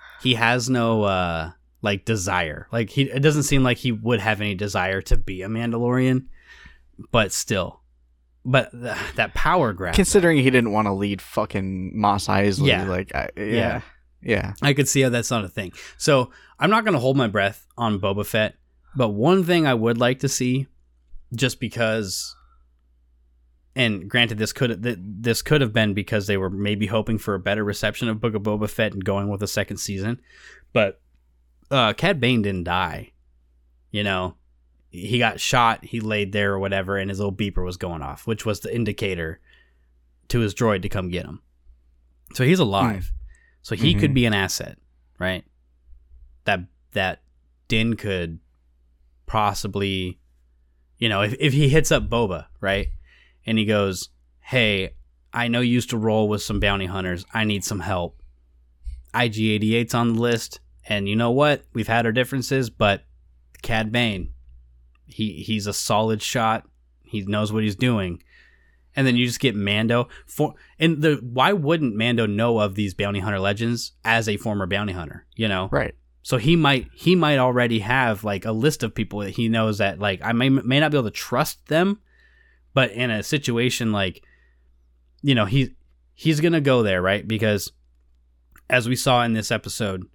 S2: like desire. Like it doesn't seem like he would have any desire to be a Mandalorian, but still. But that power grab.
S3: Considering he didn't want to lead fucking Mos Eisley.
S2: Yeah.
S3: Like, yeah.
S2: I could see how that's not a thing. So I'm not going to hold my breath on Boba Fett. But one thing I would like to see, just because, and granted this could have been because they were maybe hoping for a better reception of Book of Boba Fett and going with a second season, but Cad Bane didn't die. You know, he got shot, he laid there or whatever, and his little beeper was going off, which was the indicator to his droid to come get him. So he's alive. So he could be an asset, right? That Din could possibly, you know, if he hits up Boba, right, and he goes, hey, I know you used to roll with some bounty hunters, I need some help. IG-88's on the list, and you know what, we've had our differences, but Cad Bane, he's a solid shot, he knows what he's doing. And then you just get Mando why wouldn't Mando know of these bounty hunter legends as a former bounty hunter, you know?
S3: Right.
S2: So he might already have like a list of people that he knows that, like, I may not be able to trust them, but in a situation like, you know, he's gonna go there, right? Because as we saw in this episode,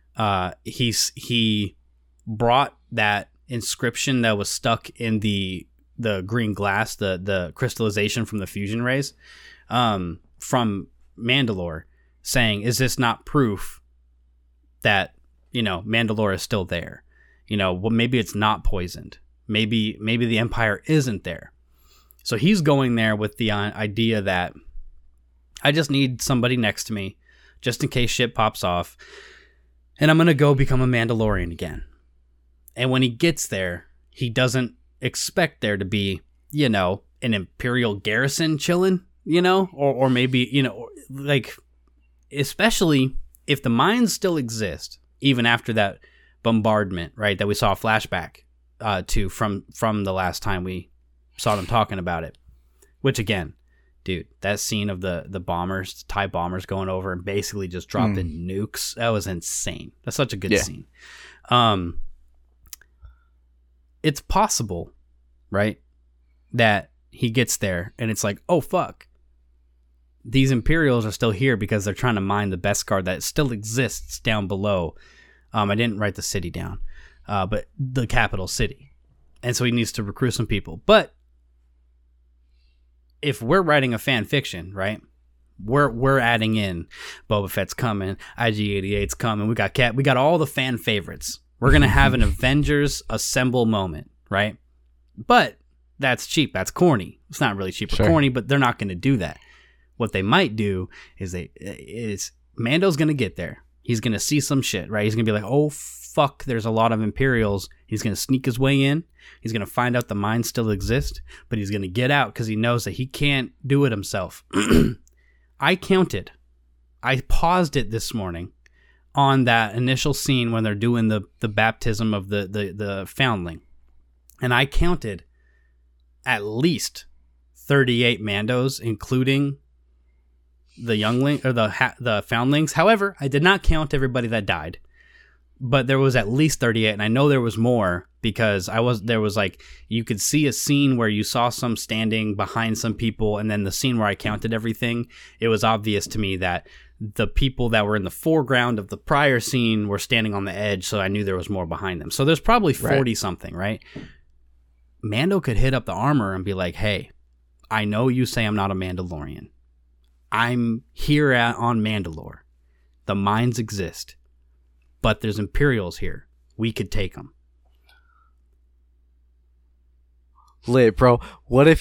S2: he brought that inscription that was stuck in the green glass, the crystallization from the fusion rays, from Mandalore, saying, is this not proof that, you know, Mandalore is still there? You know, well, maybe it's not poisoned. Maybe the Empire isn't there. So he's going there with the idea that I just need somebody next to me, just in case shit pops off, and I'm going to go become a Mandalorian again. And when he gets there, he doesn't expect there to be, you know, an Imperial garrison chilling, you know, or maybe, you know, like, especially if the mines still exist, even after that bombardment, right, that we saw a flashback to from the last time we saw them talking about it. Which, again, dude, that scene of the bombers, the TIE bombers going over and basically just dropping nukes, that was insane. That's such a good scene. It's possible, right, that he gets there and it's like, oh, fuck. These Imperials are still here because they're trying to mine the Beskar that still exists down below. I didn't write the city down, but the capital city. And so he needs to recruit some people. But if we're writing a fan fiction, right, we're adding in Boba Fett's coming, IG-88's coming, we got all the fan favorites. We're going to have an Avengers Assemble moment, right? But that's cheap. That's corny. It's not really cheap or corny, but they're not going to do that. What they might do is Mando's going to get there. He's going to see some shit, right? He's going to be like, oh, fuck, there's a lot of Imperials. He's going to sneak his way in. He's going to find out the mines still exist, but he's going to get out because he knows that he can't do it himself. I paused it this morning on that initial scene when they're doing the baptism of the foundling. And I counted at least 38 Mandos, including the youngling or the foundlings. However, I did not count everybody that died, but there was at least 38, and I know there was more because there was like, you could see a scene where you saw some standing behind some people, and then the scene where I counted everything, it was obvious to me that the people that were in the foreground of the prior scene were standing on the edge, so I knew there was more behind them. So there's probably 40 something, right? Mando could hit up the armor and be like, hey, I know you say I'm not a Mandalorian. I'm here on Mandalore. The mines exist. But there's Imperials here. We could take them.
S3: Lit, bro. What if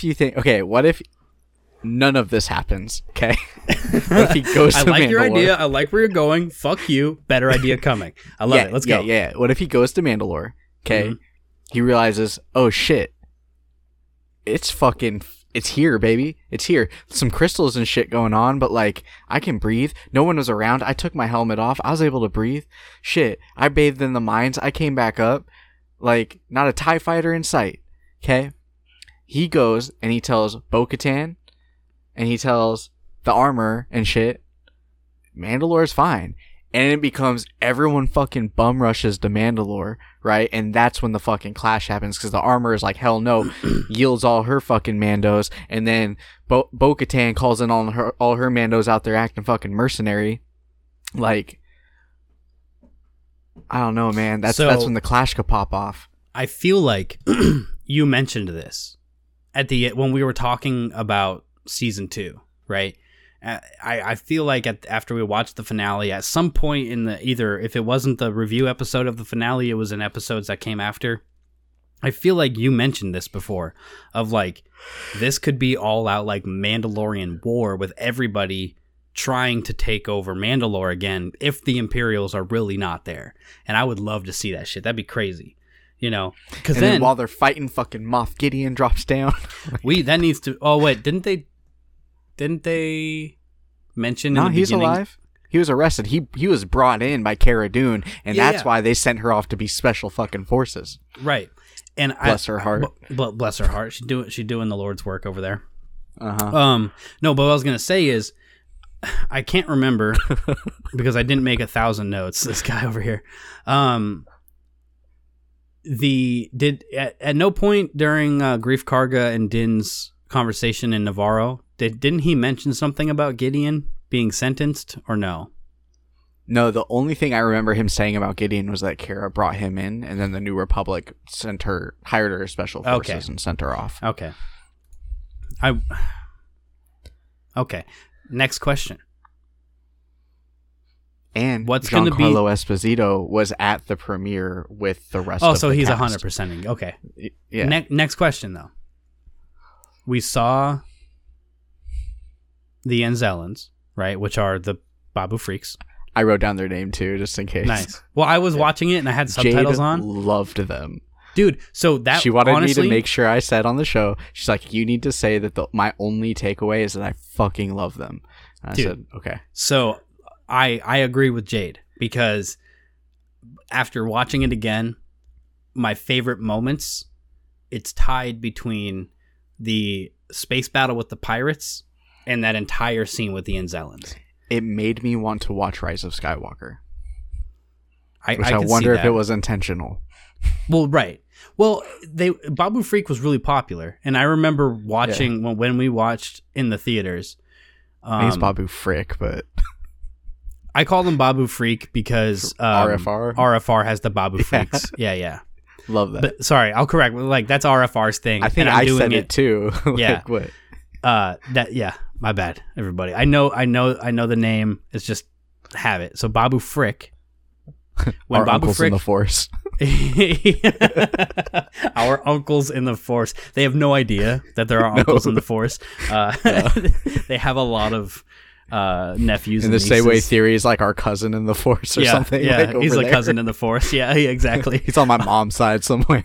S3: none of this happens, okay? What if he goes to
S2: I like
S3: Mandalore?
S2: your idea. I like where you're going. Fuck you. Better idea coming. I love it. Let's go.
S3: Yeah. What if he goes to Mandalore, okay? Mm-hmm. He realizes, oh shit, it's here, baby. It's here. Some crystals and shit going on, but like, I can breathe. No one was around. I took my helmet off. I was able to breathe. Shit. I bathed in the mines. I came back up. like not a TIE fighter in sight. Okay, he goes and he tells Bo-Katan, and he tells the armor and shit, Mandalore's fine. And it becomes everyone fucking bum rushes to Mandalore, right? And that's when the fucking clash happens, because the armor is like, hell no, yields all her fucking Mandos, and then Bo-Katan calls in all her Mandos out there acting fucking mercenary. Like, I don't know, man. That's when the clash could pop off.
S2: I feel like you mentioned this when we were talking about season 2, right? I feel like after we watched the finale, at some point in either if it wasn't the review episode of the finale, it was in episodes that came after. I feel like you mentioned this before, of like, this could be all out like Mandalorian war with everybody trying to take over Mandalore again if the Imperials are really not there. And I would love to see that shit. That'd be crazy. You know, because then
S3: while they're fighting, fucking Moff Gideon drops down.
S2: that needs to. Oh wait, didn't they mention?
S3: No,
S2: in the
S3: he's
S2: beginning?
S3: alive. He was arrested. He was brought in by Cara Dune, and that's why they sent her off to be special fucking forces.
S2: Right. And
S3: bless her heart.
S2: Bless her heart. She's doing the Lord's work over there.
S3: Uh-huh.
S2: No, but what I was gonna say is, I can't remember because I didn't make 1,000 notes. This guy over here. At no point during Greef Karga and Din's conversation in Navarro didn't he mention something about Gideon being sentenced, or no?
S3: No, the only thing I remember him saying about Gideon was that Cara brought him in, and then the New Republic hired her special forces and sent her off.
S2: Okay. Okay. Next question.
S3: And Giancarlo Esposito was at the premiere with the rest of the cast.
S2: Oh, so he's 100%ing. Okay.
S3: Yeah.
S2: Next question, though. We saw the Anzellans, right, which are the Babu Freaks.
S3: I wrote down their name, too, just in case.
S2: Nice. Well, I was watching it, and I had subtitles
S3: Jade
S2: on.
S3: Loved them.
S2: Dude, so that
S3: she wanted me to make sure I said on the show, she's like, you need to say that my only takeaway is that I fucking love them. And I said, okay.
S2: So I agree with Jade, because after watching it again, my favorite moments, it's tied between the space battle with the pirates and that entire scene with the Anzellans.
S3: It made me want to watch Rise of Skywalker. I
S2: could
S3: wonder
S2: see
S3: if it was intentional.
S2: Well, right. Well, Babu Freak was really popular, and I remember watching when we watched in the theaters.
S3: He's Babu Frick, but
S2: I call them Babu Freak because RFR has the Babu Freaks. Yeah.
S3: Love that.
S2: But sorry, I'll correct. Like, that's RFR's thing.
S3: I think I said it too.
S2: Yeah.
S3: What?
S2: My bad, everybody. I know the name. It's just have it. So Babu Frick.
S3: When Babu uncles Frick, in the Force.
S2: Our uncles in the Force. They have no idea that there are uncles in the Force. They have a lot of nephews.
S3: In the same way, Theory is like our cousin in the Force or something.
S2: Yeah,
S3: like
S2: he's
S3: a
S2: cousin in the Force. Yeah, exactly.
S3: He's on my mom's side somewhere.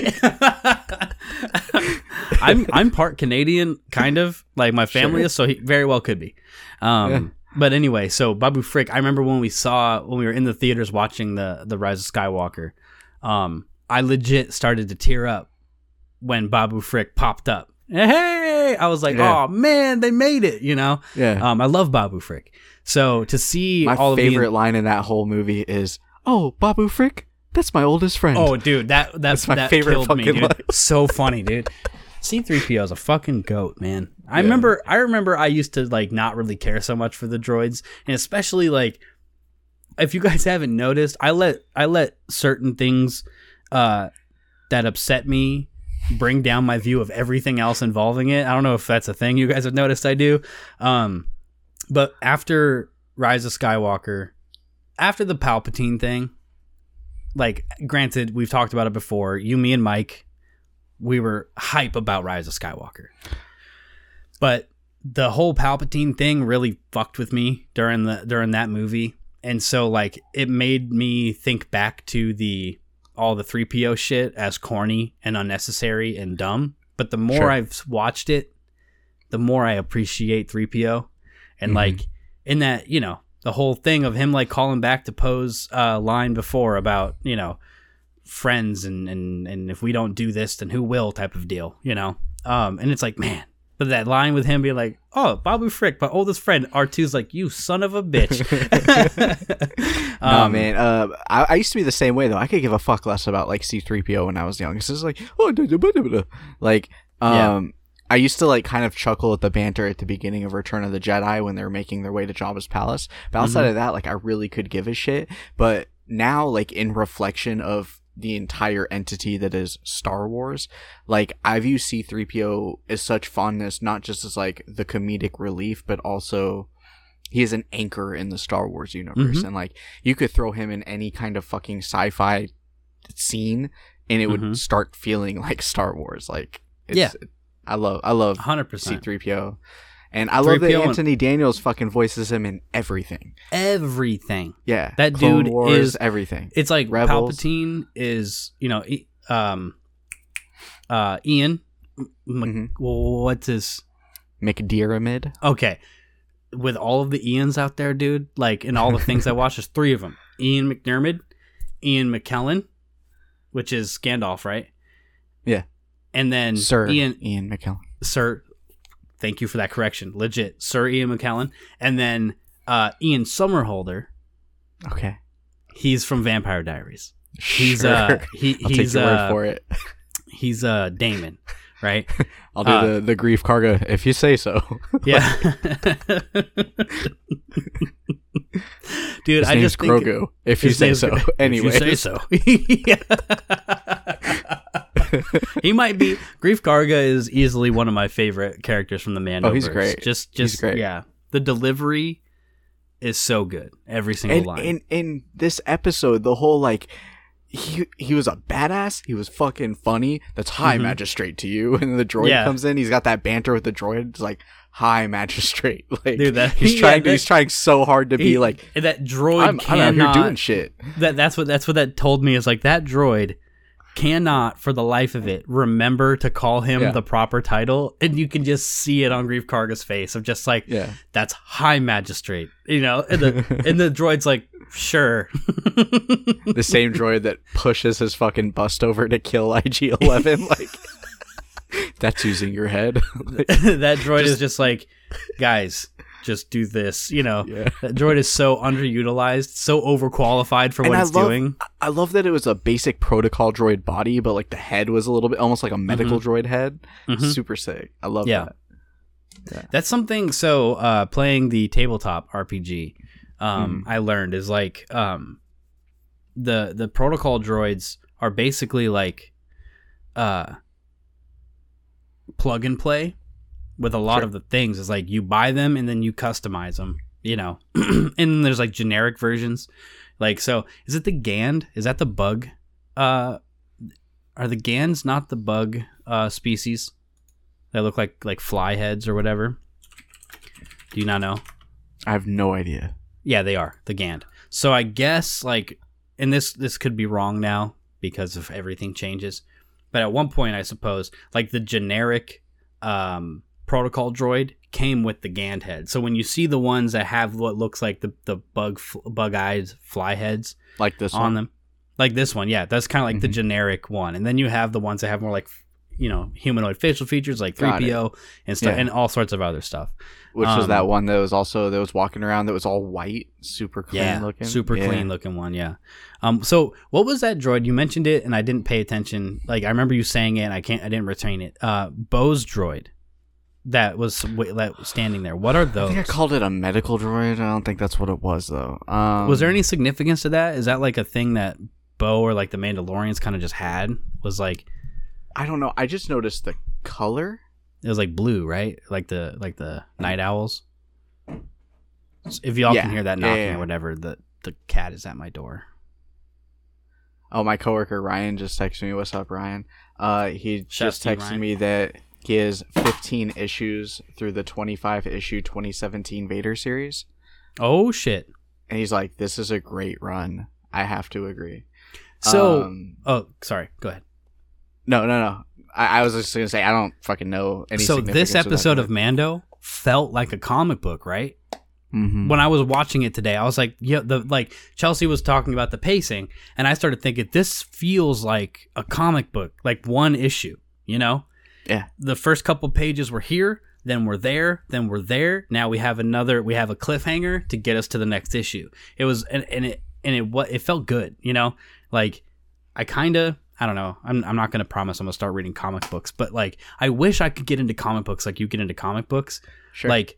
S2: I'm part Canadian, kind of. Like, my family is, so he very well could be. But anyway, so Babu Frick, I remember when we were in the theaters watching the Rise of Skywalker, I legit started to tear up when Babu Frick popped up. Hey! I was like, oh man, they made it, you know?
S3: Yeah.
S2: I love Babu Frick. So to see
S3: my favorite line in that whole movie is, "Oh, Babu Frick, that's my oldest friend."
S2: Oh, dude, that's my favorite fucking line. Dude. So funny, dude. C-3PO is a fucking goat, man. I remember I used to like not really care so much for the droids, and especially like, if you guys haven't noticed, I let certain things that upset me bring down my view of everything else involving it. I don't know if that's a thing you guys have noticed. I do. But after Rise of Skywalker, after the Palpatine thing, like, granted, we've talked about it before. You, me, and Mike, we were hype about Rise of Skywalker. But the whole Palpatine thing really fucked with me during that movie. And so, like, it made me think back to all the 3PO shit as corny and unnecessary and dumb. But the more I've watched it, the more I appreciate 3PO. And like, in that, you know, the whole thing of him like calling back to Poe's line before about, you know, friends and if we don't do this, then who will type of deal, you know? And it's like, man, but that line with him being like, oh, Babu Frick, my oldest friend, R2's like, you son of a bitch.
S3: No, man. I used to be the same way, though. I could give a fuck less about, like, C-3PO when I was young. It's just like, oh, like, I used to, like, kind of chuckle at the banter at the beginning of Return of the Jedi when they were making their way to Jabba's palace. But outside of that, like, I really could give a shit. But now, like, in reflection of the entire entity that is Star Wars, like, I view C-3PO as such fondness, not just as, like, the comedic relief, but also he is an anchor in the Star Wars universe. And, like, you could throw him in any kind of fucking sci-fi scene and it would start feeling like Star Wars. Like, I love
S2: 100%
S3: C-3PO. And I love that Anthony Daniels fucking voices him in everything.
S2: Everything.
S3: Yeah.
S2: That
S3: Clone
S2: dude
S3: Wars,
S2: is
S3: everything.
S2: It's like
S3: Rebels.
S2: Palpatine is, you know, Ian. What's his?
S3: McDiarmid.
S2: Okay. With all of the Ians out there, dude, like in all the things I watch, there's 3 of them. Ian McDiarmid, Ian McKellen, which is Gandalf, right?
S3: Yeah.
S2: And then
S3: Sir
S2: Ian
S3: McKellen.
S2: Sir, thank you for that correction. Legit. Sir Ian McKellen. And then Ian Somerhalder.
S3: Okay.
S2: He's from Vampire Diaries.
S3: He's
S2: I'll
S3: take your word for it.
S2: He's Damon, right?
S3: I'll do the Grief Karga if you say so.
S2: Yeah. Dude,
S3: his
S2: I
S3: name's
S2: just think
S3: Grogu, if you say so. Anyway.
S2: If you say so. He might be. Grief Karga is easily one of my favorite characters from the Mandoverse.
S3: Oh, he's great.
S2: Just
S3: he's great.
S2: Yeah. The delivery is so good. Every single line.
S3: In this episode, the whole, like, he was a badass. He was fucking funny. That's high magistrate to you. And the droid comes in. He's got that banter with the droid. It's like, hi, magistrate. Like, dude, he's trying so hard to be like,
S2: that droid.
S3: I'm out here doing shit.
S2: That's what that told me, is like, that droid cannot for the life of it remember to call him the proper title, and you can just see it on Grief Karga's face of just like, that's high magistrate, you know. And the droid's like, sure.
S3: The same droid that pushes his fucking bust over to kill IG-11, like, that's using your head.
S2: That droid is just like, guys, just do this, you know. That droid is so underutilized, so overqualified for what it's doing.
S3: I love that it was a basic protocol droid body, but like the head was a little bit almost like a medical droid head. Super sick. I love that.
S2: That's something. So playing the tabletop RPG, I learned is like, the protocol droids are basically like plug and play. With a lot of the things, is like you buy them and then you customize them, you know. And there's like generic versions, like, so is it the Gand? Is that the bug? Are the Gands not the bug species? They look like fly heads or whatever. Do you not know?
S3: I have no idea.
S2: Yeah, they are the Gand. So I guess, like, and this could be wrong now because of everything changes, but at one point I suppose like the generic protocol droid came with the Gand head. So when you see the ones that have what looks like the bug-eyed fly heads, like this on them, like this one, that's kind of like the generic one. And then you have the ones that have more like, you know, humanoid facial features, like 3PO and stuff, and all sorts of other stuff.
S3: Which was that one that was walking around that was all white, super clean looking,
S2: clean looking one. Yeah. So what was that droid? You mentioned it and I didn't pay attention. Like, I remember you saying it and I didn't retain it. Bo's droid. That was standing there. What are those?
S3: I think I called it a medical droid. I don't think that's what it was, though.
S2: Was there any significance to that? Is that like a thing that Bo or like the Mandalorians kind of just had? Was like,
S3: I don't know. I just noticed the color.
S2: It was like blue, right? Like the night owls. If y'all can hear that knocking or whatever, the cat is at my door.
S3: Oh, my coworker Ryan just texted me. What's up, Ryan? He just texted me that he has 15 issues through the 25-issue 2017 Vader series.
S2: Oh, shit.
S3: And he's like, this is a great run. I have to agree.
S2: So, sorry. Go ahead.
S3: No. I was just going to say, I don't fucking know any.
S2: So this episode of Mando felt like a comic book, right? when I was watching it today, I was like, yeah, Chelsea was talking about the pacing, and I started thinking, this feels like a comic book, like one issue, you know?
S3: Yeah.
S2: The first couple pages were here, then we're there, then we're there. Now we have a cliffhanger to get us to the next issue. It was, it felt good, you know? Like, I don't know. I'm not going to promise I'm going to start reading comic books, but like, I wish I could get into comic books like you get into comic books.
S3: Sure.
S2: Like,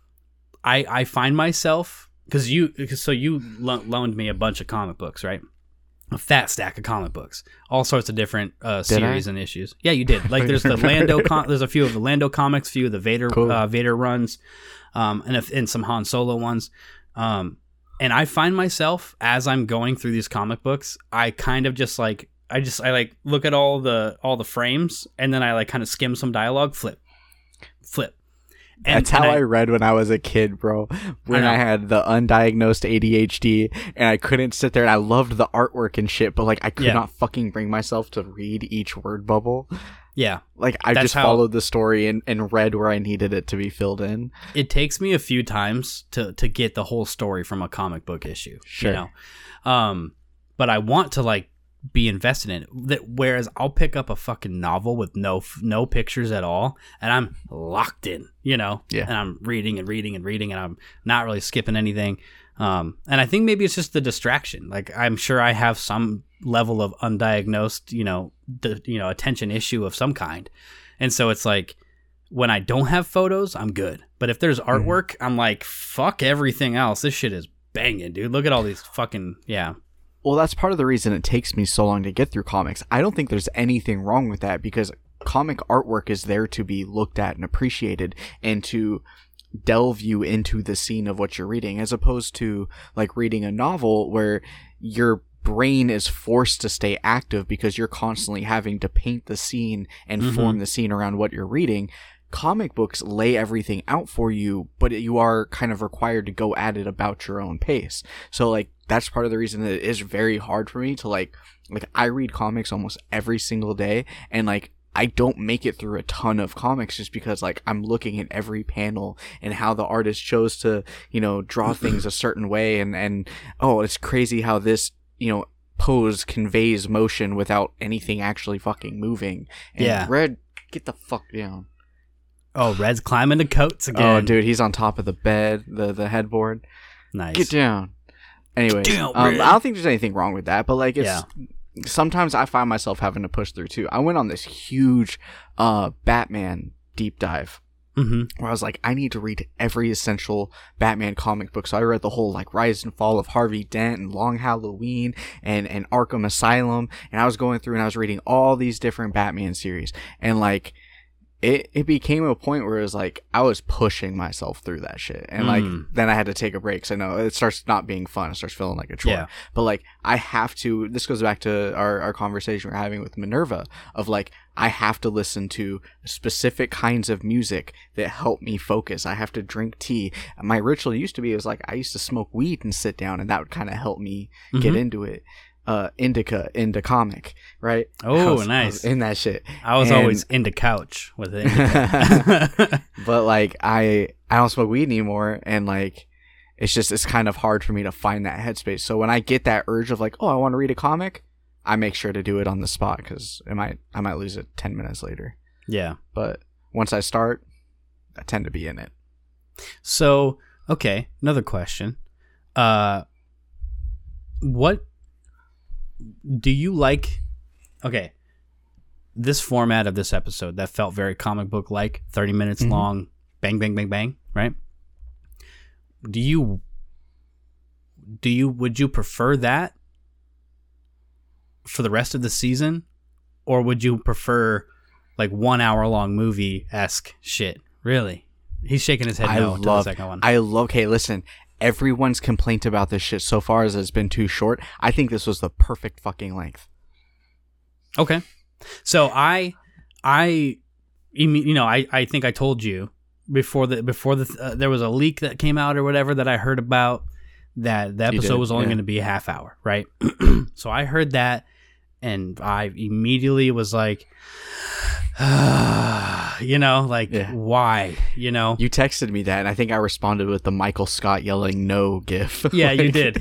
S2: I find myself, because you loaned me a bunch of comic books, right? A fat stack of comic books, all sorts of different series and issues. Yeah, you did. Like, there's the Lando. There's a few of the Lando comics, few of the Vader Vader runs, and some Han Solo ones. And I find myself, as I'm going through these comic books, I kind of just like I look at all the frames, and then I like kind of skim some dialogue, flip.
S3: That's how I read when I was a kid, bro. When I had the undiagnosed ADHD and I couldn't sit there, and I loved the artwork and shit, but like I could not fucking bring myself to read each word bubble.
S2: Yeah.
S3: Like I just followed the story and read where I needed it to be filled in.
S2: It takes me a few times to get the whole story from a comic book issue.
S3: Sure.
S2: You know? But I want to like be invested in it. Whereas I'll pick up a fucking novel with no pictures at all, and I'm locked in, you know?
S3: Yeah.
S2: And I'm reading, and I'm not really skipping anything. And I think maybe it's just the distraction. Like, I'm sure I have some level of undiagnosed, attention issue of some kind. And so it's like, when I don't have photos, I'm good. But if there's artwork, I'm like, fuck everything else. This shit is banging, dude. Look at all these fucking, yeah.
S3: Well, that's part of the reason it takes me so long to get through comics. I don't think there's anything wrong with that, because comic artwork is there to be looked at and appreciated and to delve you into the scene of what you're reading, as opposed to like reading a novel where your brain is forced to stay active because you're constantly having to paint the scene and form the scene around what you're reading. Comic books lay everything out for you, but you are kind of required to go at it about your own pace. So like, that's part of the reason that it is very hard for me to like I read comics almost every single day, and like I don't make it through a ton of comics just because like I'm looking at every panel and how the artist chose to, draw things a certain way, and oh, it's crazy how this, pose conveys motion without anything actually fucking moving. And Red, get the fuck down.
S2: Oh, Red's climbing the coats again.
S3: Oh, dude, he's on top of the bed, the headboard.
S2: Nice.
S3: Get down. Anyway, I don't think there's anything wrong with that, but like, sometimes I find myself having to push through too. I went on this huge Batman deep dive where I was like, I need to read every essential Batman comic book. So I read the whole like Rise and Fall of Harvey Dent and Long Halloween and Arkham Asylum, and I was going through and I was reading all these different Batman series, and like it became a point where it was like I was pushing myself through that shit, and like then I had to take a break. So no, it starts not being fun. It starts feeling like a chore. But like I have to. This goes back to our conversation we're having with Minerva of like I have to listen to specific kinds of music that help me focus. I have to drink tea. My ritual used to be was like I used to smoke weed and sit down, and that would kind of help me get into it. Indica into comic, right?
S2: Oh, nice.
S3: In that shit.
S2: I was always into couch with it.
S3: But like I don't smoke weed anymore, and like it's kind of hard for me to find that headspace. So when I get that urge of like, oh, I want to read a comic, I make sure to do it on the spot, because I might lose it 10 minutes later.
S2: Yeah.
S3: But once I start, I tend to be in it.
S2: So, okay, another question. What do you like? Okay, this format of this episode that felt very comic book like, 30 minutes long, bang, bang, bang, bang, right? Would you prefer that for the rest of the season, or would you prefer like 1 hour long movie-esque shit? Really? He's shaking his head no to the second one.
S3: Okay, listen. Everyone's complaint about this shit so far is it's been too short. I think this was the perfect fucking length.
S2: Okay. So I think I told you before there was a leak that came out or whatever that I heard about, that the episode was only going to be a half hour, right? So I heard that, and I immediately was like, you know, like, why, you know?
S3: You texted me that, and I think I responded with the Michael Scott yelling no gif.
S2: Yeah, you did.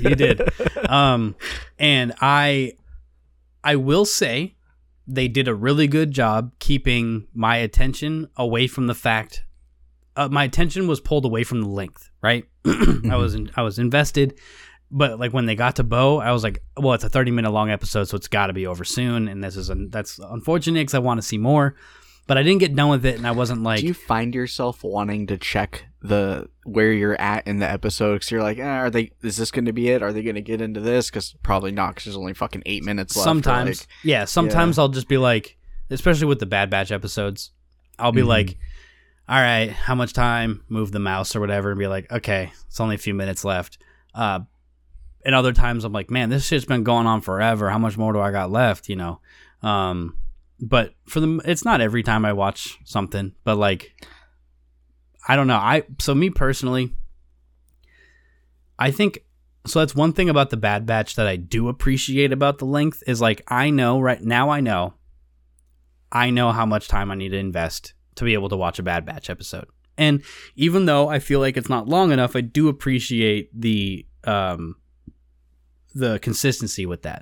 S2: And I will say they did a really good job keeping my attention away from the fact, my attention was pulled away from the length, right? I was invested. But like when they got to Bo, I was like, well, it's a 30-minute long episode, so it's got to be over soon. And that's unfortunate because I want to see more. But I didn't get done with it, and I wasn't like.
S3: Do you find yourself wanting to check where you're at in the episode? Because you're like, is this going to be it? Are they going to get into this? Because probably not, because there's only fucking 8 minutes left.
S2: Sometimes, sometimes I'll just be like, especially with the Bad Batch episodes, I'll be like, all right, how much time? Move the mouse or whatever, and be like, okay, it's only a few minutes left. And other times I'm like, man, this shit's been going on forever. How much more do I got left? You know? But it's not every time I watch something, but like, I don't know. So me personally, I think, so that's one thing about the Bad Batch that I do appreciate about the length is like, I know how much time I need to invest to be able to watch a Bad Batch episode. And even though I feel like it's not long enough, I do appreciate the consistency with that.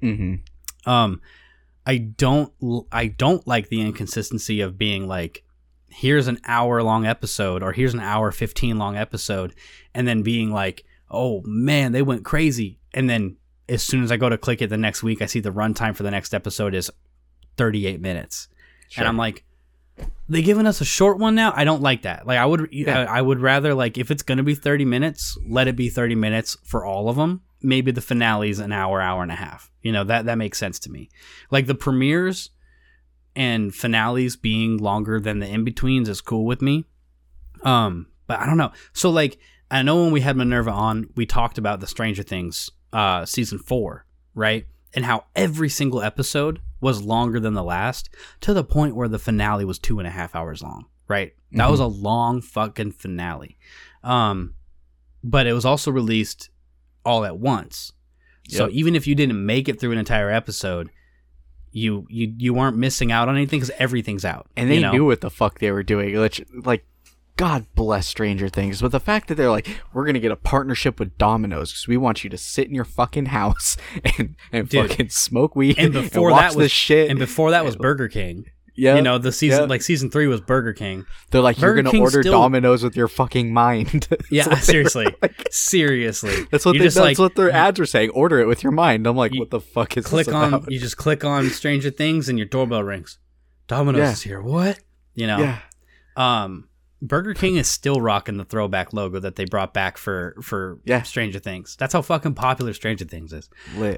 S2: I don't like the inconsistency of being like, here's an hour long episode or here's an hour 15 long episode, and then being like, oh man, they went crazy, and then as soon as I go to click it the next week, I see the runtime for the next episode is 38 minutes. Sure. And I'm like, they giving us a short one now? I don't like that. Like I would rather, like, if it's going to be 30 minutes, let it be 30 minutes for all of them. Maybe the finale's an hour and a half. You know, that makes sense to me. Like the premieres and finales being longer than the in-betweens is cool with me. But I don't know. So like, I know when we had Minerva on, we talked about the Stranger Things season 4, right? And how every single episode was longer than the last, to the point where the finale was 2.5 hours long, right? That was a long fucking finale. But it was also released all at once. So even if you didn't make it through an entire episode, you weren't missing out on anything because everything's out.
S3: And they knew what the fuck they were doing. Like, God bless Stranger Things. But the fact that they're like, we're going to get a partnership with Domino's because we want you to sit in your fucking house and fucking smoke weed and watch this shit.
S2: And before that was Burger King. Yeah, you know, the season, like season 3 was Burger King.
S3: They're like, Burger you're going to order Domino's with your fucking mind.
S2: Yeah, seriously. Seriously.
S3: That's what their ads were saying. Order it with your mind. I'm like, what the fuck is this about?
S2: You just click on Stranger Things and your doorbell rings. Domino's is here. What? You know? Yeah. Burger King is still rocking the throwback logo that they brought back for Stranger Things. That's how fucking popular Stranger Things is.
S3: Lit,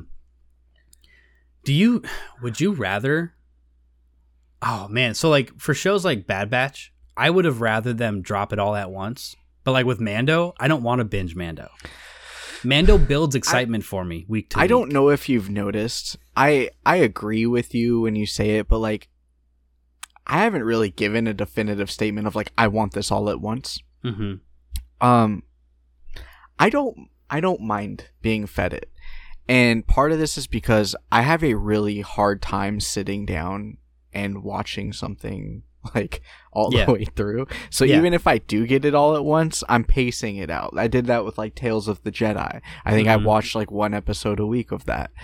S2: would you rather... Oh man, so like for shows like Bad Batch, I would have rather them drop it all at once. But like with Mando, I don't want to binge Mando. Mando builds excitement for me week to week.
S3: I don't know if you've noticed. I agree with you when you say it, but like I haven't really given a definitive statement of like I want this all at once. I don't mind being fed it. And part of this is because I have a really hard time sitting down and watching something like all the way through. So even if I do get it all at once, I'm pacing it out. I did that with like Tales of the Jedi. I think I watched like one episode a week of that.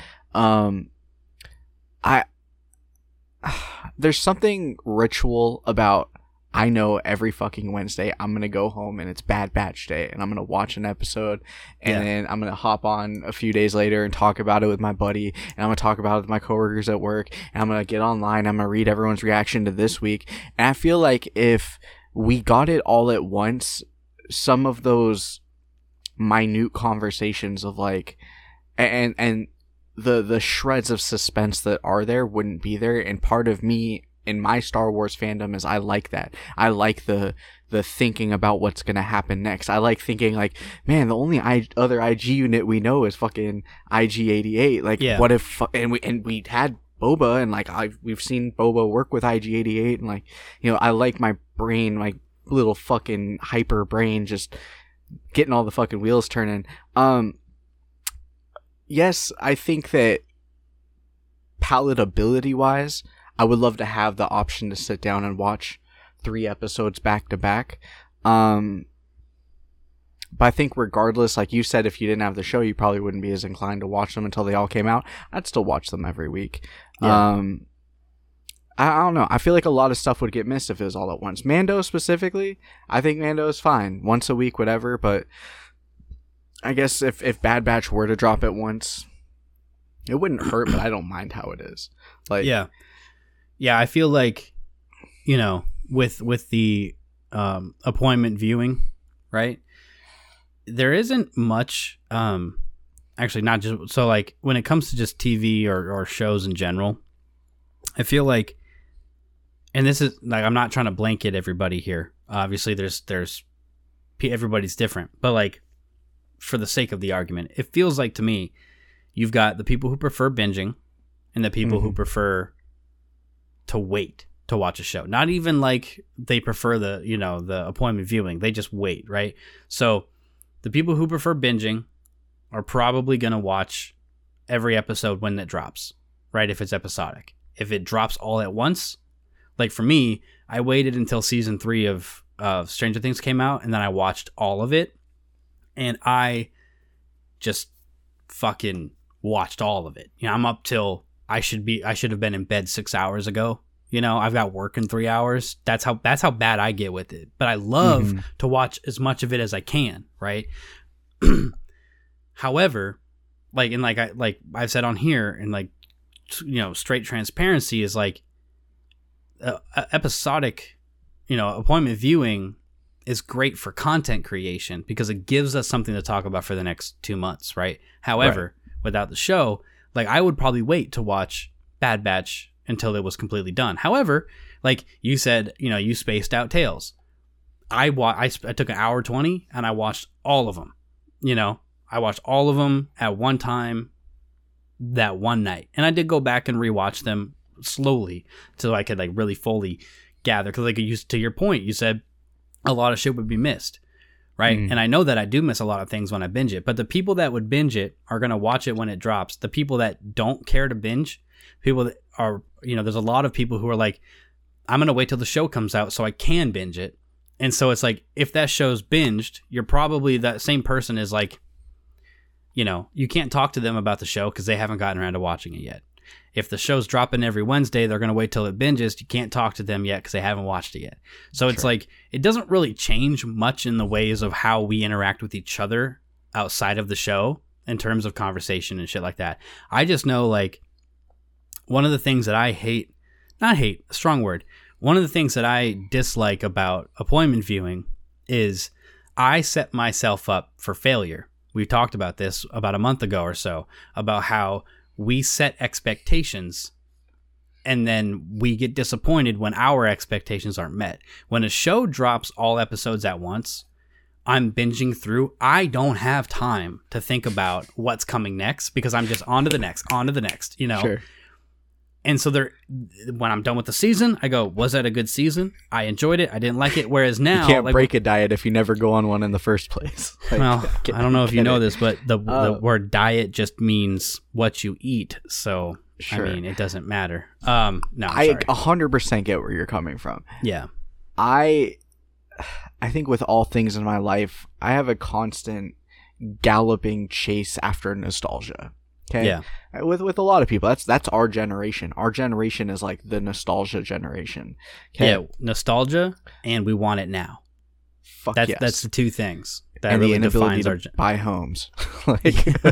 S3: There's something ritual about, I know every fucking Wednesday I'm going to go home and it's Bad Batch Day and I'm going to watch an episode and then I'm going to hop on a few days later and talk about it with my buddy and I'm going to talk about it with my coworkers at work and I'm going to get online. I'm going to read everyone's reaction to this week. And I feel like if we got it all at once, some of those minute conversations of like, and the shreds of suspense that are there wouldn't be there. And part of me in my Star Wars fandom is I like that. I like the thinking about what's going to happen next. I like thinking like, man, the only other IG unit we know is fucking IG-88. Like, what if, and we had Boba and like, we've seen Boba work with IG-88 and like, you know, I like my brain, my little fucking hyper brain just getting all the fucking wheels turning. Yes, I think that palatability wise, I would love to have the option to sit down and watch 3 episodes back to back. But I think regardless, like you said, if you didn't have the show, you probably wouldn't be as inclined to watch them until they all came out. I'd still watch them every week. Yeah. I don't know. I feel like a lot of stuff would get missed if it was all at once. Mando specifically, I think Mando is fine. Once a week, whatever. But I guess if Bad Batch were to drop at once, it wouldn't hurt, but I don't mind how it is. Like,
S2: yeah. I feel like, with the appointment viewing, right? There isn't much. Actually, not just so. Like when it comes to just TV or shows in general, I feel like, and this is like, I'm not trying to blanket everybody here. Obviously, there's everybody's different, but like for the sake of the argument, it feels like to me, you've got the people who prefer binging, and the people who prefer to wait to watch a show. Not even like they prefer the appointment viewing. They just wait, right? So the people who prefer binging are probably going to watch every episode when it drops, right? If it's episodic. If it drops all at once, like for me, I waited until season 3 of Stranger Things came out, and then I watched all of it, and I just fucking watched all of it. I'm up till I should have been in bed 6 hours ago. I've got work in 3 hours. That's how bad I get with it. But I love to watch as much of it as I can, right? However, like I've said on here, and like, straight transparency is like episodic, appointment viewing is great for content creation because it gives us something to talk about for the next 2 months, right? However, without the show, like I would probably wait to watch Bad Batch until it was completely done. However, like you said, you spaced out Tales. I took an hour 20 and I watched all of them. I watched all of them at one time that one night. And I did go back and rewatch them slowly so I could like really fully gather. Because like to your point, you said a lot of shit would be missed, right? And I know that I do miss a lot of things when I binge it. But the people that would binge it are going to watch it when it drops. The people that don't care to binge, people that are, there's a lot of people who are like, I'm going to wait till the show comes out so I can binge it. And so it's like, if that show's binged, you're probably that same person is like, you can't talk to them about the show because they haven't gotten around to watching it yet. If the show's dropping every Wednesday, they're going to wait till it binges. You can't talk to them yet because they haven't watched it yet. So it's like, it doesn't really change much in the ways of how we interact with each other outside of the show in terms of conversation and shit like that. I just know, like, one of the things that I not hate, a strong word. One of the things that I dislike about appointment viewing is I set myself up for failure. We talked about this about a month ago or so, about how we set expectations and then we get disappointed when our expectations aren't met. When a show drops all episodes at once, I'm binging through. I don't have time to think about what's coming next because I'm just on to the next,
S3: Sure.
S2: And so when I'm done with the season, I go, was that a good season? I enjoyed it. I didn't like it. Whereas now,
S3: you can't break a diet if you never go on one in the first place.
S2: Like, well, I don't know if you know this, but the word diet just means what you eat. So, sure. I mean, it doesn't matter. No,
S3: I 100% get where you're coming from.
S2: Yeah.
S3: I think with all things in my life, I have a constant galloping chase after nostalgia. Okay.
S2: Yeah.
S3: With a lot of people, that's our generation. Our generation is like the nostalgia generation. Okay?
S2: Yeah, nostalgia, and we want it now.
S3: Fuck
S2: that's,
S3: yes.
S2: That's the two things that
S3: and
S2: really
S3: the inability
S2: defines
S3: to buy homes. Like,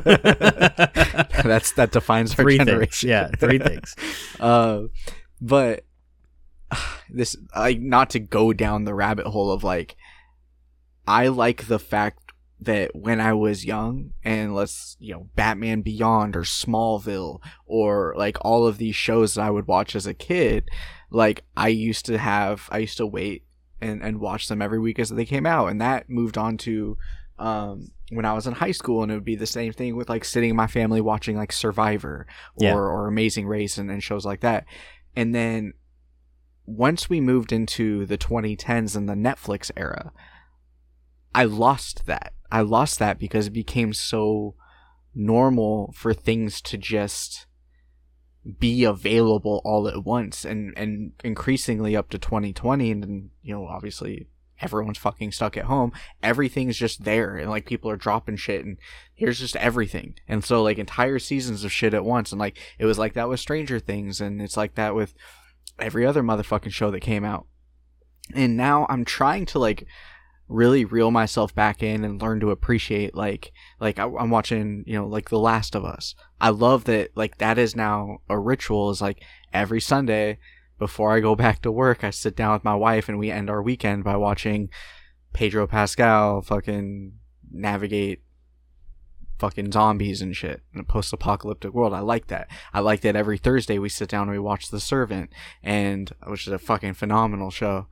S3: that defines our
S2: three
S3: generation.
S2: Things. Yeah, 3 things.
S3: But this, like, not to go down the rabbit hole of like, I like the fact that when I was young, and Batman Beyond or Smallville or like all of these shows that I would watch as a kid, like I used to wait and watch them every week as they came out. And that moved on to when I was in high school, and it would be the same thing with like sitting in my family watching like Survivor or Amazing Race and shows like that. And then once we moved into the 2010s and the Netflix era, I lost that because it became so normal for things to just be available all at once, and increasingly up to 2020, and then, you know, obviously everyone's fucking stuck at home, everything's just there, and like people are dropping shit, and here's just everything. And so like entire seasons of shit at once, and like it was like that with Stranger Things, and it's like that with every other motherfucking show that came out. And now I'm trying to like really reel myself back in and learn to appreciate like I'm watching, you know, like The Last of Us. I love that, like, that is now a ritual, is like every Sunday before I go back to work, I sit down with my wife and we end our weekend by watching Pedro Pascal fucking navigate fucking zombies and shit in a post-apocalyptic world. I like that. I like that every Thursday we sit down and we watch The Servant, and which is a fucking phenomenal show.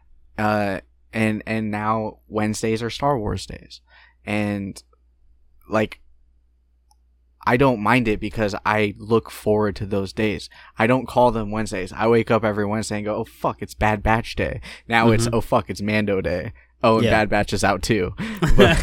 S3: And now Wednesdays are Star Wars days. And like, I don't mind it because I look forward to those days. I don't call them Wednesdays. I wake up every Wednesday and go, oh fuck, it's Bad Batch Day. Now it's, oh fuck, it's Mando Day. Oh, and Bad Batch is out too. But,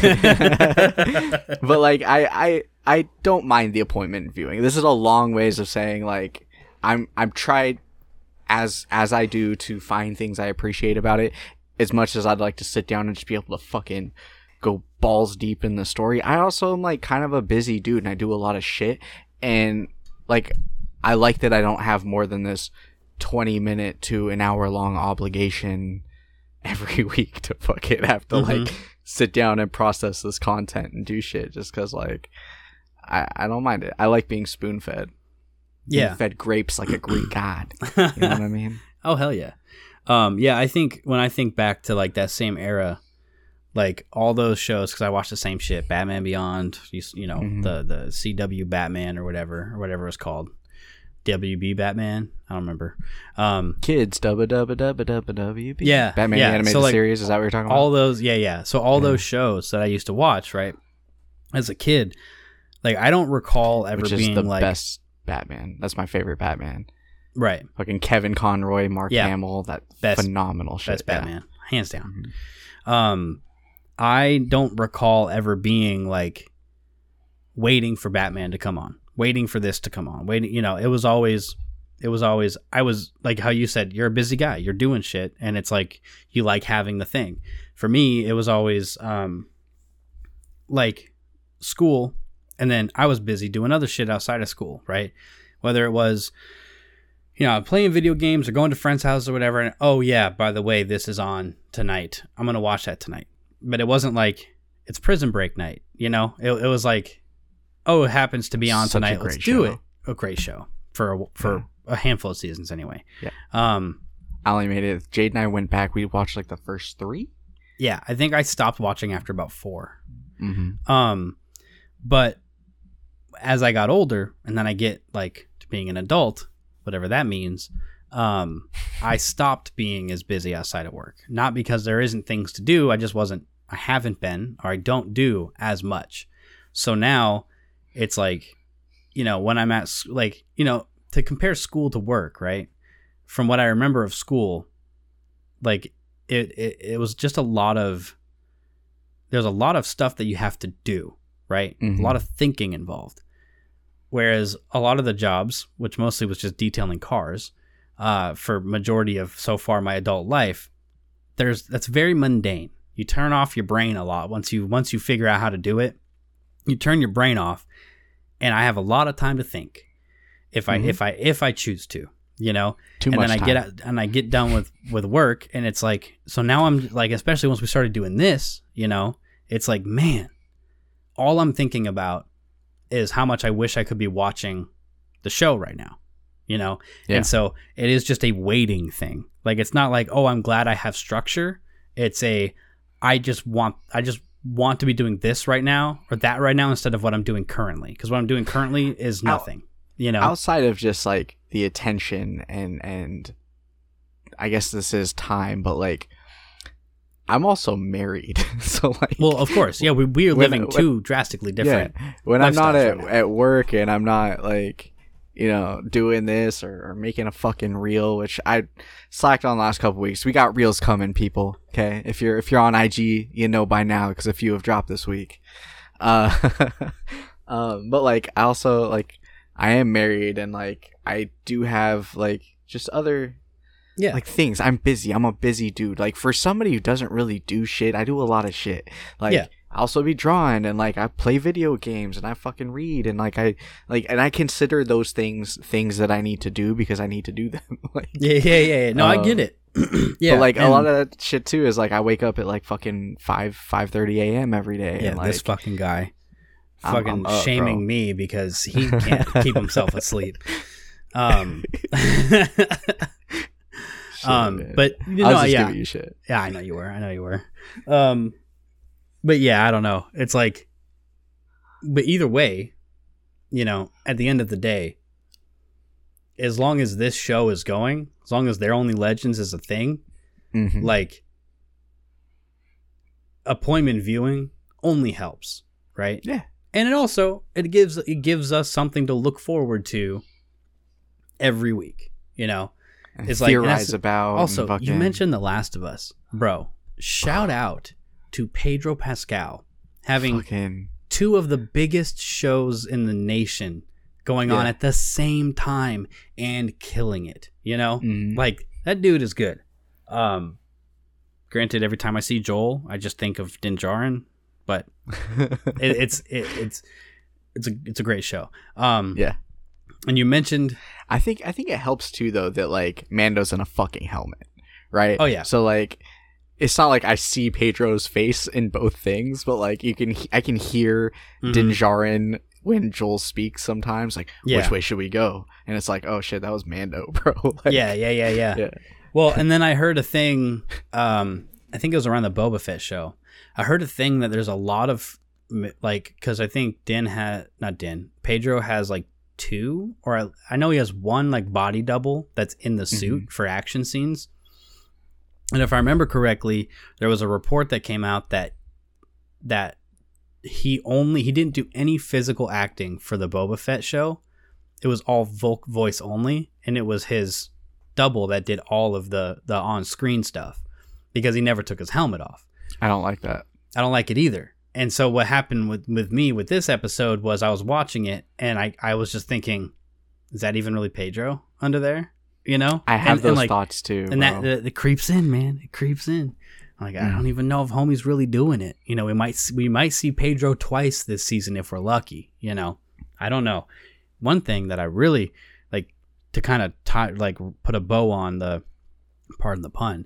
S3: but like, I don't mind the appointment viewing. This is a long ways of saying like, I'm tried as I do to find things I appreciate about it, as much as I'd like to sit down and just be able to fucking go balls deep in the story. I also am like kind of a busy dude, and I do a lot of shit, and like I like that I don't have more than this 20-minute to an hour long obligation every week to fucking have to like sit down and process this content and do shit, just because like I don't mind it. I like being spoon fed.
S2: Yeah,
S3: fed grapes like a Greek god. You know what I mean?
S2: Oh hell yeah. Yeah, I think when I think back to like that same era, like all those shows, because I watched the same shit, Batman Beyond, you know, the CW Batman or whatever it was called, WB Batman, I don't remember.
S3: Kids, WB.
S2: Yeah,
S3: Batman the animated
S2: so, like,
S3: series. Is that what you're talking about?
S2: All those, yeah. So all those shows that I used to watch, right, as a kid, like I don't recall ever being
S3: the
S2: like
S3: best Batman. That's my favorite Batman.
S2: Right.
S3: Fucking Kevin Conroy, Mark Hamill, that phenomenal shit.
S2: Best Batman, hands down. I don't recall ever being like waiting for Batman to come on, waiting for this to come on, waiting, you know, it was always, I was like how you said, you're a busy guy, you're doing shit, and it's like, you like having the thing. For me, it was always, like school, and then I was busy doing other shit outside of school, right? Whether it was, you know, playing video games or going to friends' houses or whatever, and oh yeah, by the way, this is on tonight. I'm going to watch that tonight. But it wasn't like, it's Prison Break night, you know? It was like, oh, it happens to be on tonight. Let's do it. A great show for a handful of seasons anyway. Yeah.
S3: I only made it. Jade and I went back. We watched like the first 3.
S2: Yeah, I think I stopped watching after about 4. But as I got older, and then I get like to being an adult, whatever that means, I stopped being as busy outside of work. Not because there isn't things to do, I haven't been, or I don't do as much. So now it's like, you know, when I'm at, like, you know, to compare school to work, right? From what I remember of school, like it was just there's a lot of stuff that you have to do, right? A lot of thinking involved. Whereas a lot of the jobs, which mostly was just detailing cars, for majority of so far my adult life, that's very mundane. You turn off your brain a lot once you figure out how to do it. You turn your brain off, and I have a lot of time to think, if I choose to, you know. And then I get done with work, and it's like, so now I'm like, especially once we started doing this, you know, it's like, man, all I'm thinking about is how much I wish I could be watching the show right now, you know? Yeah. And so it is just a waiting thing. Like, it's not like, oh, I'm glad I have structure. It's I just want to be doing this right now or that right now instead of what I'm doing currently. Because what I'm doing currently is nothing, you know? Outside
S3: of just like the attention and I guess this is time, but like, I'm also married, so like.
S2: Well, of course, yeah. We are living two drastically different.
S3: Yeah, when I'm not at work and I'm not like, you know, doing this or making a fucking reel, which I slacked on the last couple weeks. We got reels coming, people. Okay, if you're on IG, you know by now because a few have dropped this week. But like, I also like, I am married and like I do have like just other like things. I'm busy. I'm a busy dude. Like for somebody who doesn't really do shit, I do a lot of shit. Like I also be drawing and like I play video games and I fucking read and like I consider those things that I need to do because I need to do them. Like,
S2: yeah. No, I get it.
S3: Yeah, but like a lot of that shit too is like I wake up at like fucking 5:30 a.m. every day.
S2: Yeah,
S3: and, like,
S2: this fucking guy fucking shaming
S3: bro.
S2: me because he can't keep himself asleep. But you know,
S3: giving you shit.
S2: Yeah, I know you were. But yeah, I don't know. It's like, but either way, you know, at the end of the day, as long as this show is going, as long as They're Only Legends is a thing, like appointment viewing only helps, right?
S3: Yeah.
S2: And it gives us something to look forward to every week, you know.
S3: And
S2: it's
S3: theorize
S2: like
S3: about.
S2: Also,
S3: fucking...
S2: you mentioned The Last of Us, bro. Shout out to Pedro Pascal having two of the biggest shows in the nation going on at the same time and killing it. You know, like that dude is good. Granted, every time I see Joel, I just think of Din Djarin, but it's a great show.
S3: Yeah.
S2: And you mentioned,
S3: I think it helps too though that like Mando's in a fucking helmet, right?
S2: Oh yeah.
S3: So like, it's not like I see Pedro's face in both things, but like I can hear Din Djarin when Joel speaks sometimes, like which way should we go? And it's like, oh shit, that was Mando, bro. Like,
S2: yeah. Well, and then I heard a thing. I think it was around the Boba Fett show. I heard a thing that there's a lot of like, because I think Pedro has like two, or I know he has one like body double that's in the suit for action scenes. And if I remember correctly, there was a report that came out that he didn't do any physical acting for the Boba Fett show. It was all voice only, and it was his double that did all of the on-screen stuff because he never took his helmet off.
S3: I don't like that.
S2: I don't like it either. And so what happened with me with this episode was I was watching it and I was just thinking, is that even really Pedro under there? You know?
S3: I have those thoughts too.
S2: And bro. that it creeps in, man. It creeps in. Like, I don't even know if homie's really doing it. You know, we might see Pedro twice this season if we're lucky. You know, I don't know. One thing that I really like to kind of put a bow on the, pardon the pun,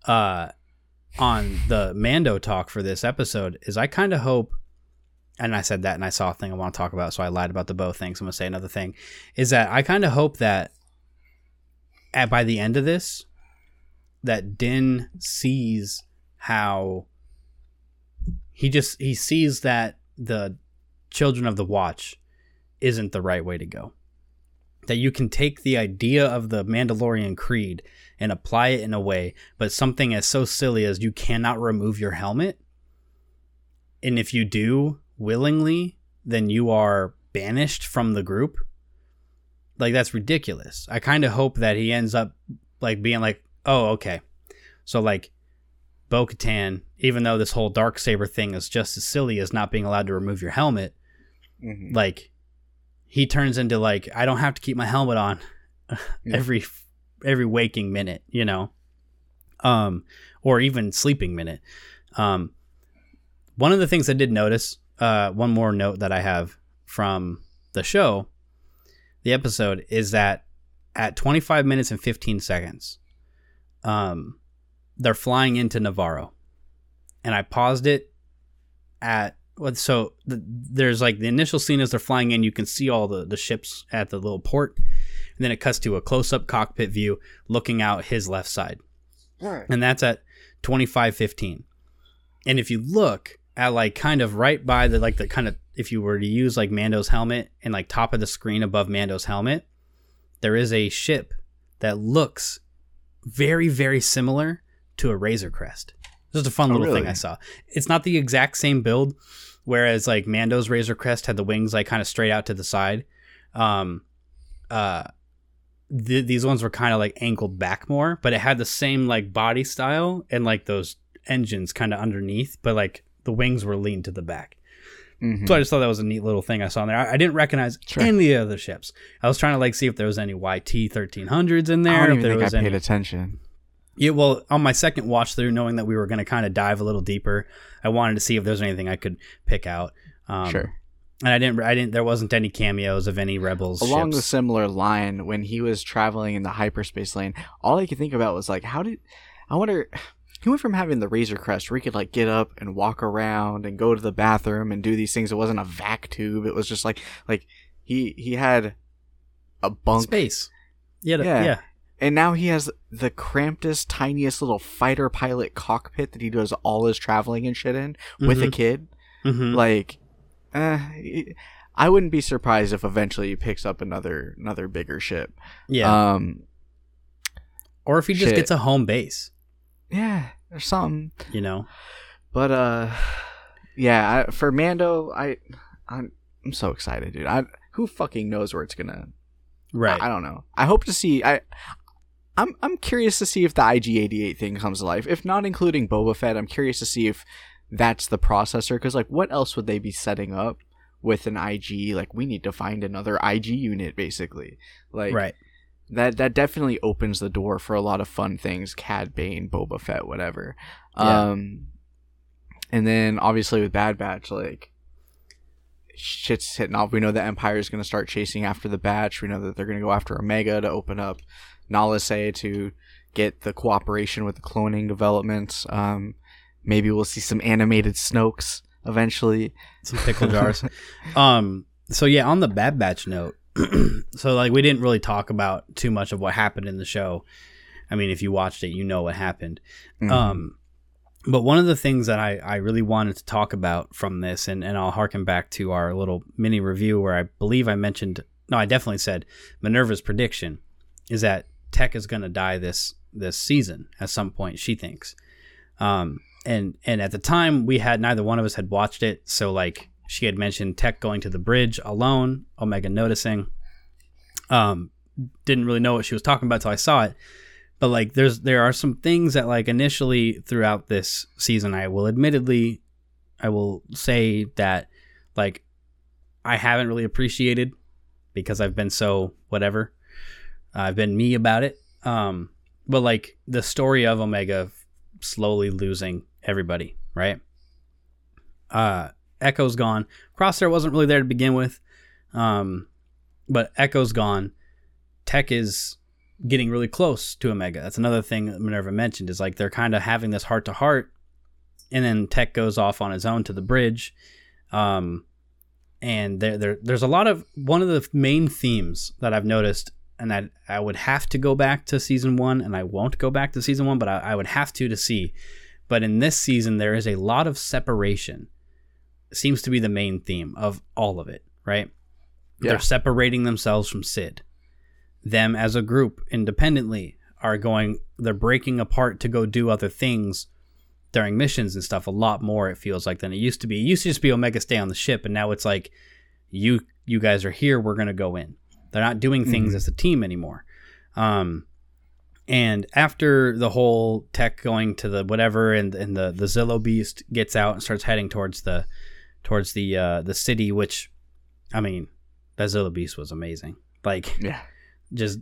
S2: on the Mando talk for this episode is I kind of hope, and I said that and I saw a thing I want to talk about, so I lied about the bow thing. So I'm gonna say another thing is that I kind of hope that by the end of this, that Din sees how he sees that the Children of the Watch isn't the right way to go. That you can take the idea of the Mandalorian creed and apply it in a way, but something as so silly as you cannot remove your helmet. And if you do willingly, then you are banished from the group. Like, that's ridiculous. I kind of hope that he ends up like being like, oh, okay. So like Bo-Katan, even though this whole Darksaber thing is just as silly as not being allowed to remove your helmet, like he turns into like, I don't have to keep my helmet on every waking minute, you know, or even sleeping minute. One of the things I did notice, one more note that I have from the show, the episode, is that at 25 minutes and 15 seconds, they're flying into Navarro, and I paused it at there's like the initial scene as they're flying in, you can see all the ships at the little port, and then it cuts to a close-up cockpit view looking out his left side, and that's at 25:15. And if you look at like kind of right by the like the kind of, if you were to use like Mando's helmet and like top of the screen above Mando's helmet, there is a ship that looks very, very similar to a Razor Crest. Just a fun little thing I saw. It's not the exact same build, whereas like Mando's Razor Crest had the wings like kind of straight out to the side. These ones were kind of like angled back more, but it had the same like body style and like those engines kind of underneath, but like the wings were leaned to the back. So I just thought that was a neat little thing I saw in there. I didn't recognize any of the other ships. I was trying to like see if there was any YT 1300s in there.
S3: I don't
S2: if there
S3: even
S2: was
S3: think I paid attention.
S2: Yeah, well, on my second watch through, knowing that we were going to kind of dive a little deeper, I wanted to see if there's anything I could pick out.
S3: Sure.
S2: And I didn't. There wasn't any cameos of any Rebels
S3: along
S2: ships.
S3: the similar line. When he was traveling in the hyperspace lane, all I could think about was like, I wonder. He went from having the Razor Crest where he could like get up and walk around and go to the bathroom and do these things. It wasn't a vac tube. It was just like he had a bunk
S2: space. Yeah.
S3: And now he has the crampedest, tiniest little fighter pilot cockpit that he does all his traveling and shit in with a kid.
S2: Mm-hmm.
S3: Like, I wouldn't be surprised if eventually he picks up another bigger ship.
S2: Yeah. Or if he just gets a home base.
S3: Yeah, or something.
S2: You know.
S3: But yeah, for Mando, I'm so excited, dude. Who fucking knows where it's gonna.
S2: Right.
S3: I don't know. I hope to see. I'm curious to see if the IG-88 thing comes to life. If not including Boba Fett, I'm curious to see if that's the processor. Because like, what else would they be setting up with an IG? Like, we need to find another IG unit, basically. Like,
S2: right.
S3: That definitely opens the door for a lot of fun things. Cad Bane, Boba Fett, whatever.
S2: Yeah.
S3: And then obviously with Bad Batch, like, shit's hitting off. We know the Empire is going to start chasing after the Batch. We know that they're going to go after Omega to open up Nala Se to get the cooperation with the cloning developments. Maybe we'll see some animated Snokes eventually.
S2: Some pickle jars. So yeah, on the Bad Batch note, so like we didn't really talk about too much of what happened in the show. I mean, if you watched it, you know what happened. Mm-hmm. But one of the things that I really wanted to talk about from this, and I'll harken back to our little mini review where I believe I definitely said Minerva's prediction is that Tech is going to die this season at some point, she thinks. And at the time, neither one of us had watched it, so like she had mentioned Tech going to the bridge alone, Omega noticing. Didn't really know what she was talking about till I saw it. But like there are some things that like initially throughout this season I will say that like I haven't really appreciated because I've been so whatever. I've been me about it. But like the story of Omega slowly losing everybody, right? Echo's gone. Crosshair wasn't really there to begin with. But Echo's gone. Tech is getting really close to Omega. That's another thing that Minerva mentioned is like they're kind of having this heart to heart, and then Tech goes off on his own to the bridge. And there's a lot of one of the main themes that I've noticed, and that I would have to go back to season 1, and I won't go back to season 1, but I would have to see. But in this season, there is a lot of separation. It seems to be the main theme of all of it, right? Yeah. They're separating themselves from Sid. Them as a group independently they're breaking apart to go do other things during missions and stuff a lot more, it feels like, than it used to be. It used to just be Omega stay on the ship, and now it's like, you guys are here, we're going to go in. They're not doing things as a team anymore. And after the whole Tech going to the whatever, and the Zillo Beast gets out and starts heading towards the city, which, I mean, that Zillo Beast was amazing. Like,
S3: yeah.
S2: Just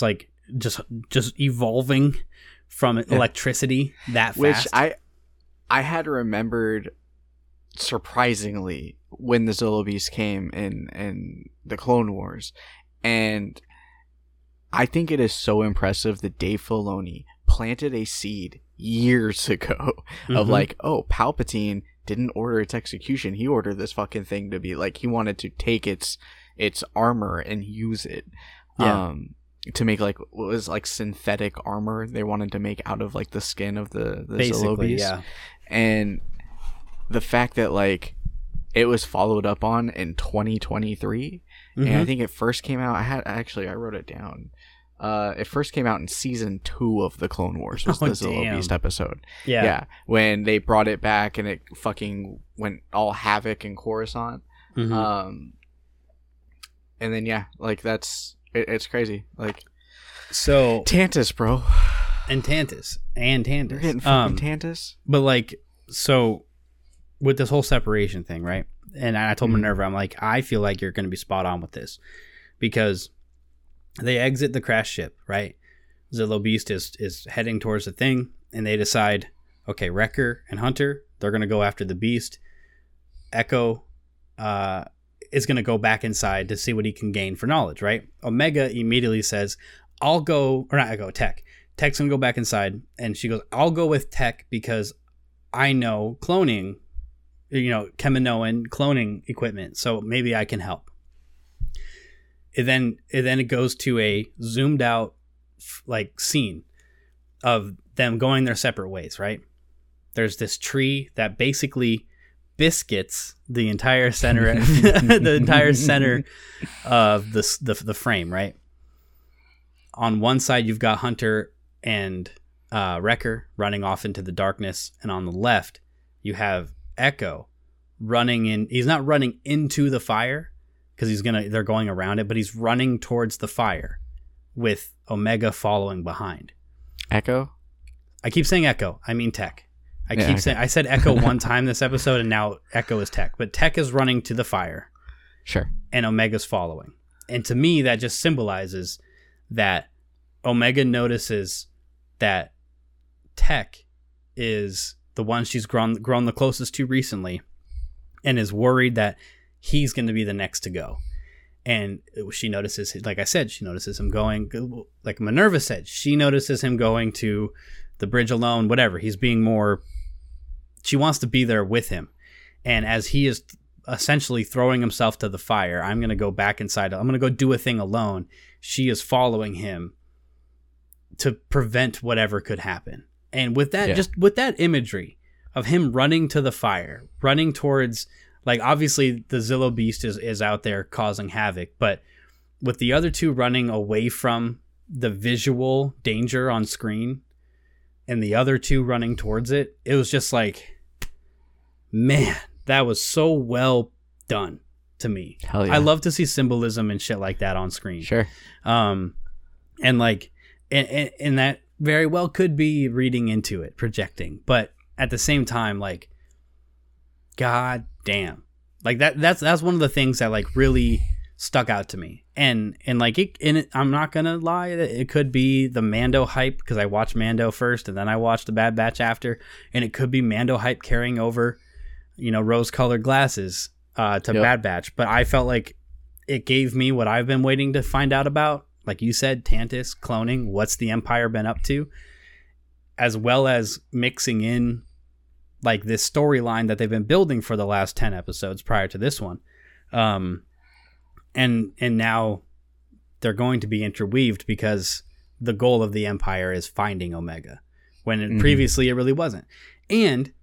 S2: evolving from electricity that fast.
S3: Which I had remembered surprisingly when the Zillo Beast came in the Clone Wars, and I think it is so impressive that Dave Filoni planted a seed years ago of like, oh, Palpatine didn't order its execution. He ordered this fucking thing to be like, he wanted to take its armor and use it. Yeah. To make like what was like synthetic armor they wanted to make out of like the skin of the Zillo Beast. Yeah. And the fact that like it was followed up on in 2023, and I think it first came out. I wrote it down. It first came out in season 2 of the Clone Wars. Was the Zillo Beast episode? Yeah, when they brought it back and it fucking went all havoc in Coruscant. And then like that's. It's crazy. Like,
S2: so
S3: Tantus, bro.
S2: And Tantus.
S3: We're getting fucking Tantus.
S2: But like, so with this whole separation thing, right? and I told Minerva, I'm like, I feel like you're going to be spot on with this, because they exit the crash ship, right? Zillo Beast is heading towards the thing, and they decide, okay, Wrecker and Hunter, they're going to go after the Beast. Echo is going to go back inside to see what he can gain for knowledge, right? Omega immediately says, I'll go, or not Echo, Tech. Tech's going to go back inside, and she goes, I'll go with Tech because I know cloning, Kaminoan cloning equipment, so maybe I can help. It goes to a zoomed out like scene of them going their separate ways, right? There's this tree that basically biscuits the entire center the entire center of the frame, right? On one side you've got Hunter and Wrecker running off into the darkness, and on the left you have Echo running in. He's not running into the fire because they're going around it, but he's running towards the fire with Omega following behind.
S3: Echo?
S2: I keep saying Echo. I mean Tech. I said Echo one time this episode, and now Echo is Tech. But Tech is running to the fire.
S3: Sure.
S2: And Omega's following. And to me, that just symbolizes that Omega notices that Tech is the one she's grown the closest to recently, and is worried that he's going to be the next to go. And she notices, like I said, she notices him going, like Minerva said, she notices him going to the bridge alone, whatever. He's being more, she wants to be there with him. And as he is essentially throwing himself to the fire, I'm going to go back inside. I'm going to go do a thing alone. She is following him to prevent whatever could happen. And with that, just with that imagery of him running to the fire, running towards, like, obviously the Zillo Beast is out there causing havoc, but with the other two running away from the visual danger on screen and the other two running towards it, it was just like, man, that was so well done to me.
S3: Hell yeah.
S2: I love to see symbolism and shit like that on screen.
S3: Sure.
S2: And like, and that very well could be reading into it, projecting, but at the same time, like, God damn, like that's one of the things that like really stuck out to me. And like I'm not gonna lie, it could be the Mando hype, because I watched Mando first and then I watched the Bad Batch after, and it could be Mando hype carrying over, rose-colored glasses to Bad Batch. But I felt like it gave me what I've been waiting to find out about, like you said, Tantus, cloning, what's the Empire been up to, as well as mixing in like this storyline that they've been building for the last 10 episodes prior to this one. And now they're going to be interweaved, because the goal of the Empire is finding Omega, when previously it really wasn't. And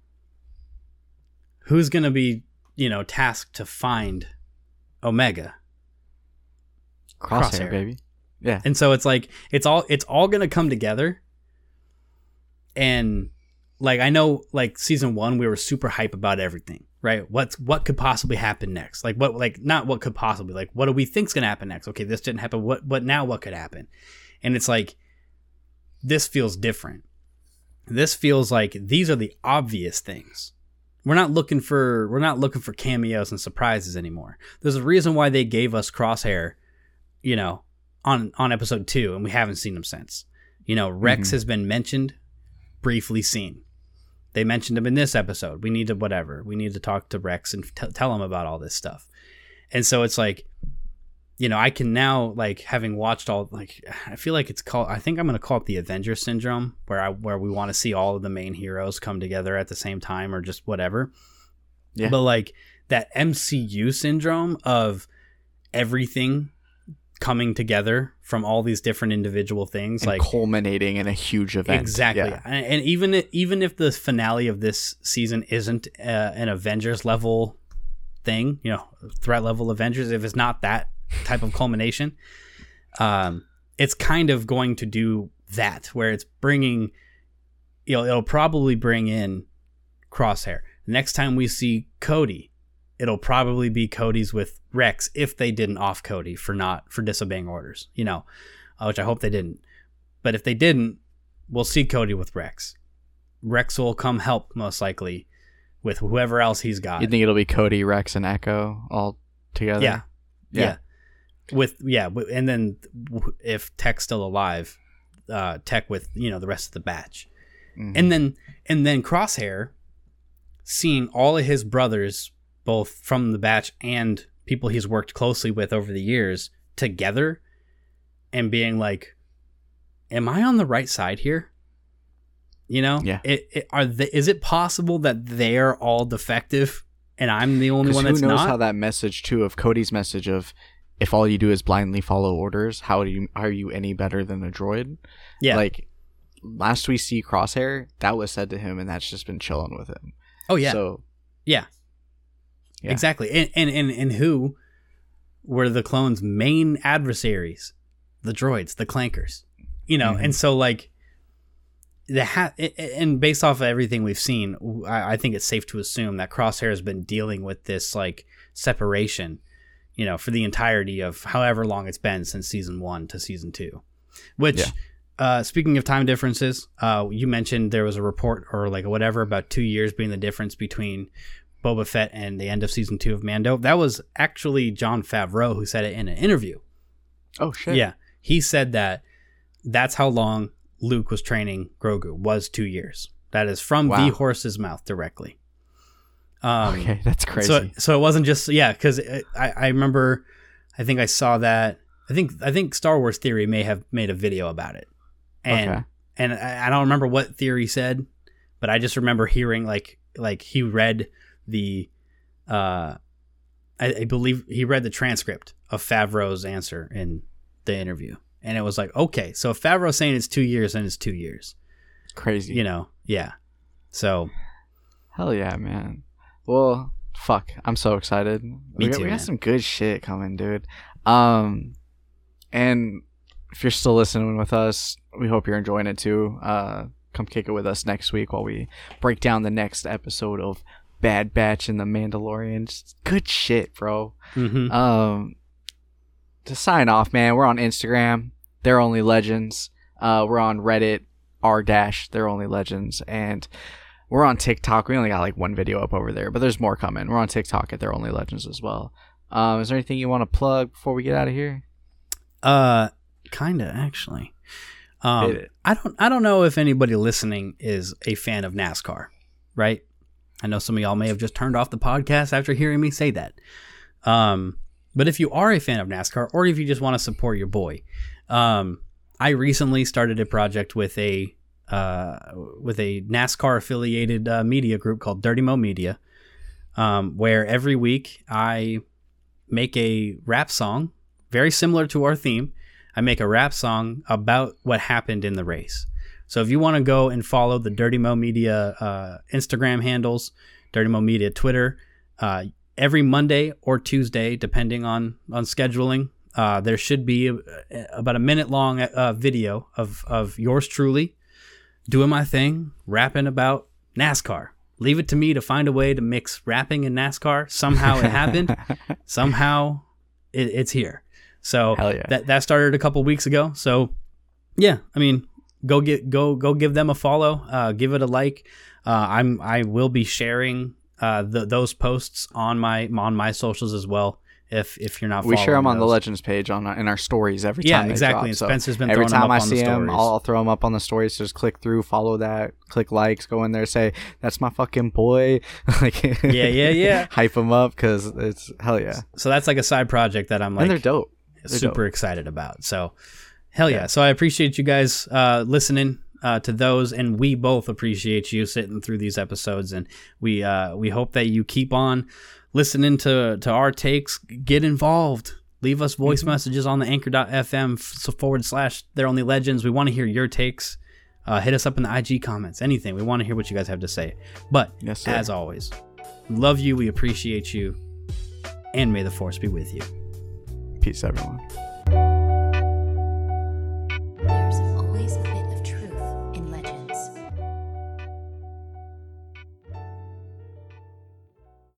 S2: who's going to be, tasked to find Omega?
S3: Crosshair, baby. Yeah.
S2: And so it's like, it's all going to come together. And like, I know, like, season 1, we were super hype about everything, right? What could possibly happen next? Like, not what could possibly, like, what do we think's going to happen next? Okay, this didn't happen. What now? What could happen? And it's like, this feels different. This feels like these are the obvious things. We're not looking for cameos and surprises anymore. There's a reason why they gave us Crosshair, on episode 2, and we haven't seen him since. Rex has been mentioned, briefly seen. They mentioned him in this episode. We need to talk to Rex and tell him about all this stuff. And so it's like, I can now, like, having watched all, like, I feel like I think I'm going to call it the Avenger syndrome, where we want to see all of the main heroes come together at the same time, or just whatever. Yeah. But like that MCU syndrome of everything coming together from all these different individual things, and like
S3: culminating in a huge event.
S2: Exactly. Yeah. And even if the finale of this season isn't an Avengers level thing, threat level Avengers, if it's not that type of culmination, it's kind of going to do that, where it's bringing, it'll probably bring in Crosshair. Next time we see Cody, it'll probably be Cody's with Rex, if they didn't off Cody for disobeying orders, which I hope they didn't. But if they didn't, we'll see Cody with Rex. Rex will come help, most likely, with whoever else he's got.
S3: You think it'll be Cody, Rex, and Echo all together?
S2: Yeah. And then if Tech's still alive, Tech with the rest of the batch, and then Crosshair, seeing all of his brothers, both from the batch and people he's worked closely with over the years, together, and being like, "Am I on the right side here?"
S3: Yeah.
S2: Is it possible that they're all defective and I'm the only one that's not?
S3: Who knows how that message too of Cody's message of, if all you do is blindly follow orders, are you any better than a droid?
S2: Yeah.
S3: Like, last we see Crosshair, that was said to him, and that's just been chilling with him.
S2: Oh yeah.
S3: So
S2: yeah. Exactly. And who were the clones' main adversaries? The droids, the clankers. And so like and based off of everything we've seen, I think it's safe to assume that Crosshair has been dealing with this like separation, for the entirety of however long it's been since season 1 to season 2. Which, speaking of time differences, you mentioned there was a report or like whatever about 2 years being the difference between Boba Fett and the end of season 2 of Mando. That was actually Jon Favreau who said it in an interview.
S3: Oh shit.
S2: Yeah, he said that's how long Luke was training Grogu, was 2 years. That is from the horse's mouth directly.
S3: Okay, that's crazy.
S2: So it wasn't just because I remember, I think I saw that. I think Star Wars Theory may have made a video about it, and I don't remember what Theory said, but I just remember hearing like he read the I believe he read the transcript of Favreau's answer in the interview. And it was like, okay, so if Favreau's saying it's 2 years, then it's 2 years.
S3: Crazy.
S2: Yeah. So.
S3: Hell yeah, man. Well, fuck. I'm so excited. We got some good shit coming, dude. And if you're still listening with us, we hope you're enjoying it too. Come kick it with us next week while we break down the next episode of Bad Batch and The Mandalorian. Just good shit, bro.
S2: Mm-hmm.
S3: To sign off, man, we're on Instagram, They're Only Legends. We're on Reddit, r-They're Only Legends, and we're on TikTok. We only got like one video up over there, but there's more coming. We're on TikTok at They're Only Legends as well. Is there anything you want to plug before we get out of here?
S2: Kinda actually. I don't know if anybody listening is a fan of NASCAR, right? I know some of y'all may have just turned off the podcast after hearing me say that. But if you are a fan of NASCAR, or if you just want to support your boy, I recently started a project with a NASCAR affiliated media group called Dirty Mo Media, where every week I make a rap song very similar to our theme. I make a rap song about what happened in the race. So if you want to go and follow the Dirty Mo Media Instagram handles, Dirty Mo Media Twitter, every Monday or Tuesday, depending on scheduling, there should be about a minute long video of yours truly doing my thing, rapping about NASCAR. Leave it to me to find a way to mix rapping and NASCAR. Somehow it happened. Somehow it's here. So that started a couple weeks ago. So yeah, I mean, go give them a follow. Give it a like. I will be sharing those posts on my socials as well. If you're not,
S3: we share them on
S2: those.
S3: the Legends page in our stories every time.
S2: Yeah,
S3: they
S2: exactly.
S3: drop.
S2: And Spencer's been
S3: every
S2: throwing
S3: time
S2: them up
S3: I
S2: on
S3: see
S2: the
S3: them,
S2: stories.
S3: I'll throw them up on the stories. So just click through, follow that, click likes, go in there, say that's my fucking boy. Like
S2: yeah.
S3: Hype them up because it's hell yeah.
S2: So that's like a side project that I'm like,
S3: and they're dope.
S2: Super excited about. So hell yeah. So I appreciate you guys listening to those, and we both appreciate you sitting through these episodes, and we hope that you keep on listening to our takes. Get involved. Leave us voice messages on the anchor.fm / They're Only Legends. We want to hear your takes. Hit us up in the IG comments. Anything. We want to hear what you guys have to say. But as always, we love you. We appreciate you. And may the Force be with you.
S3: Peace, everyone.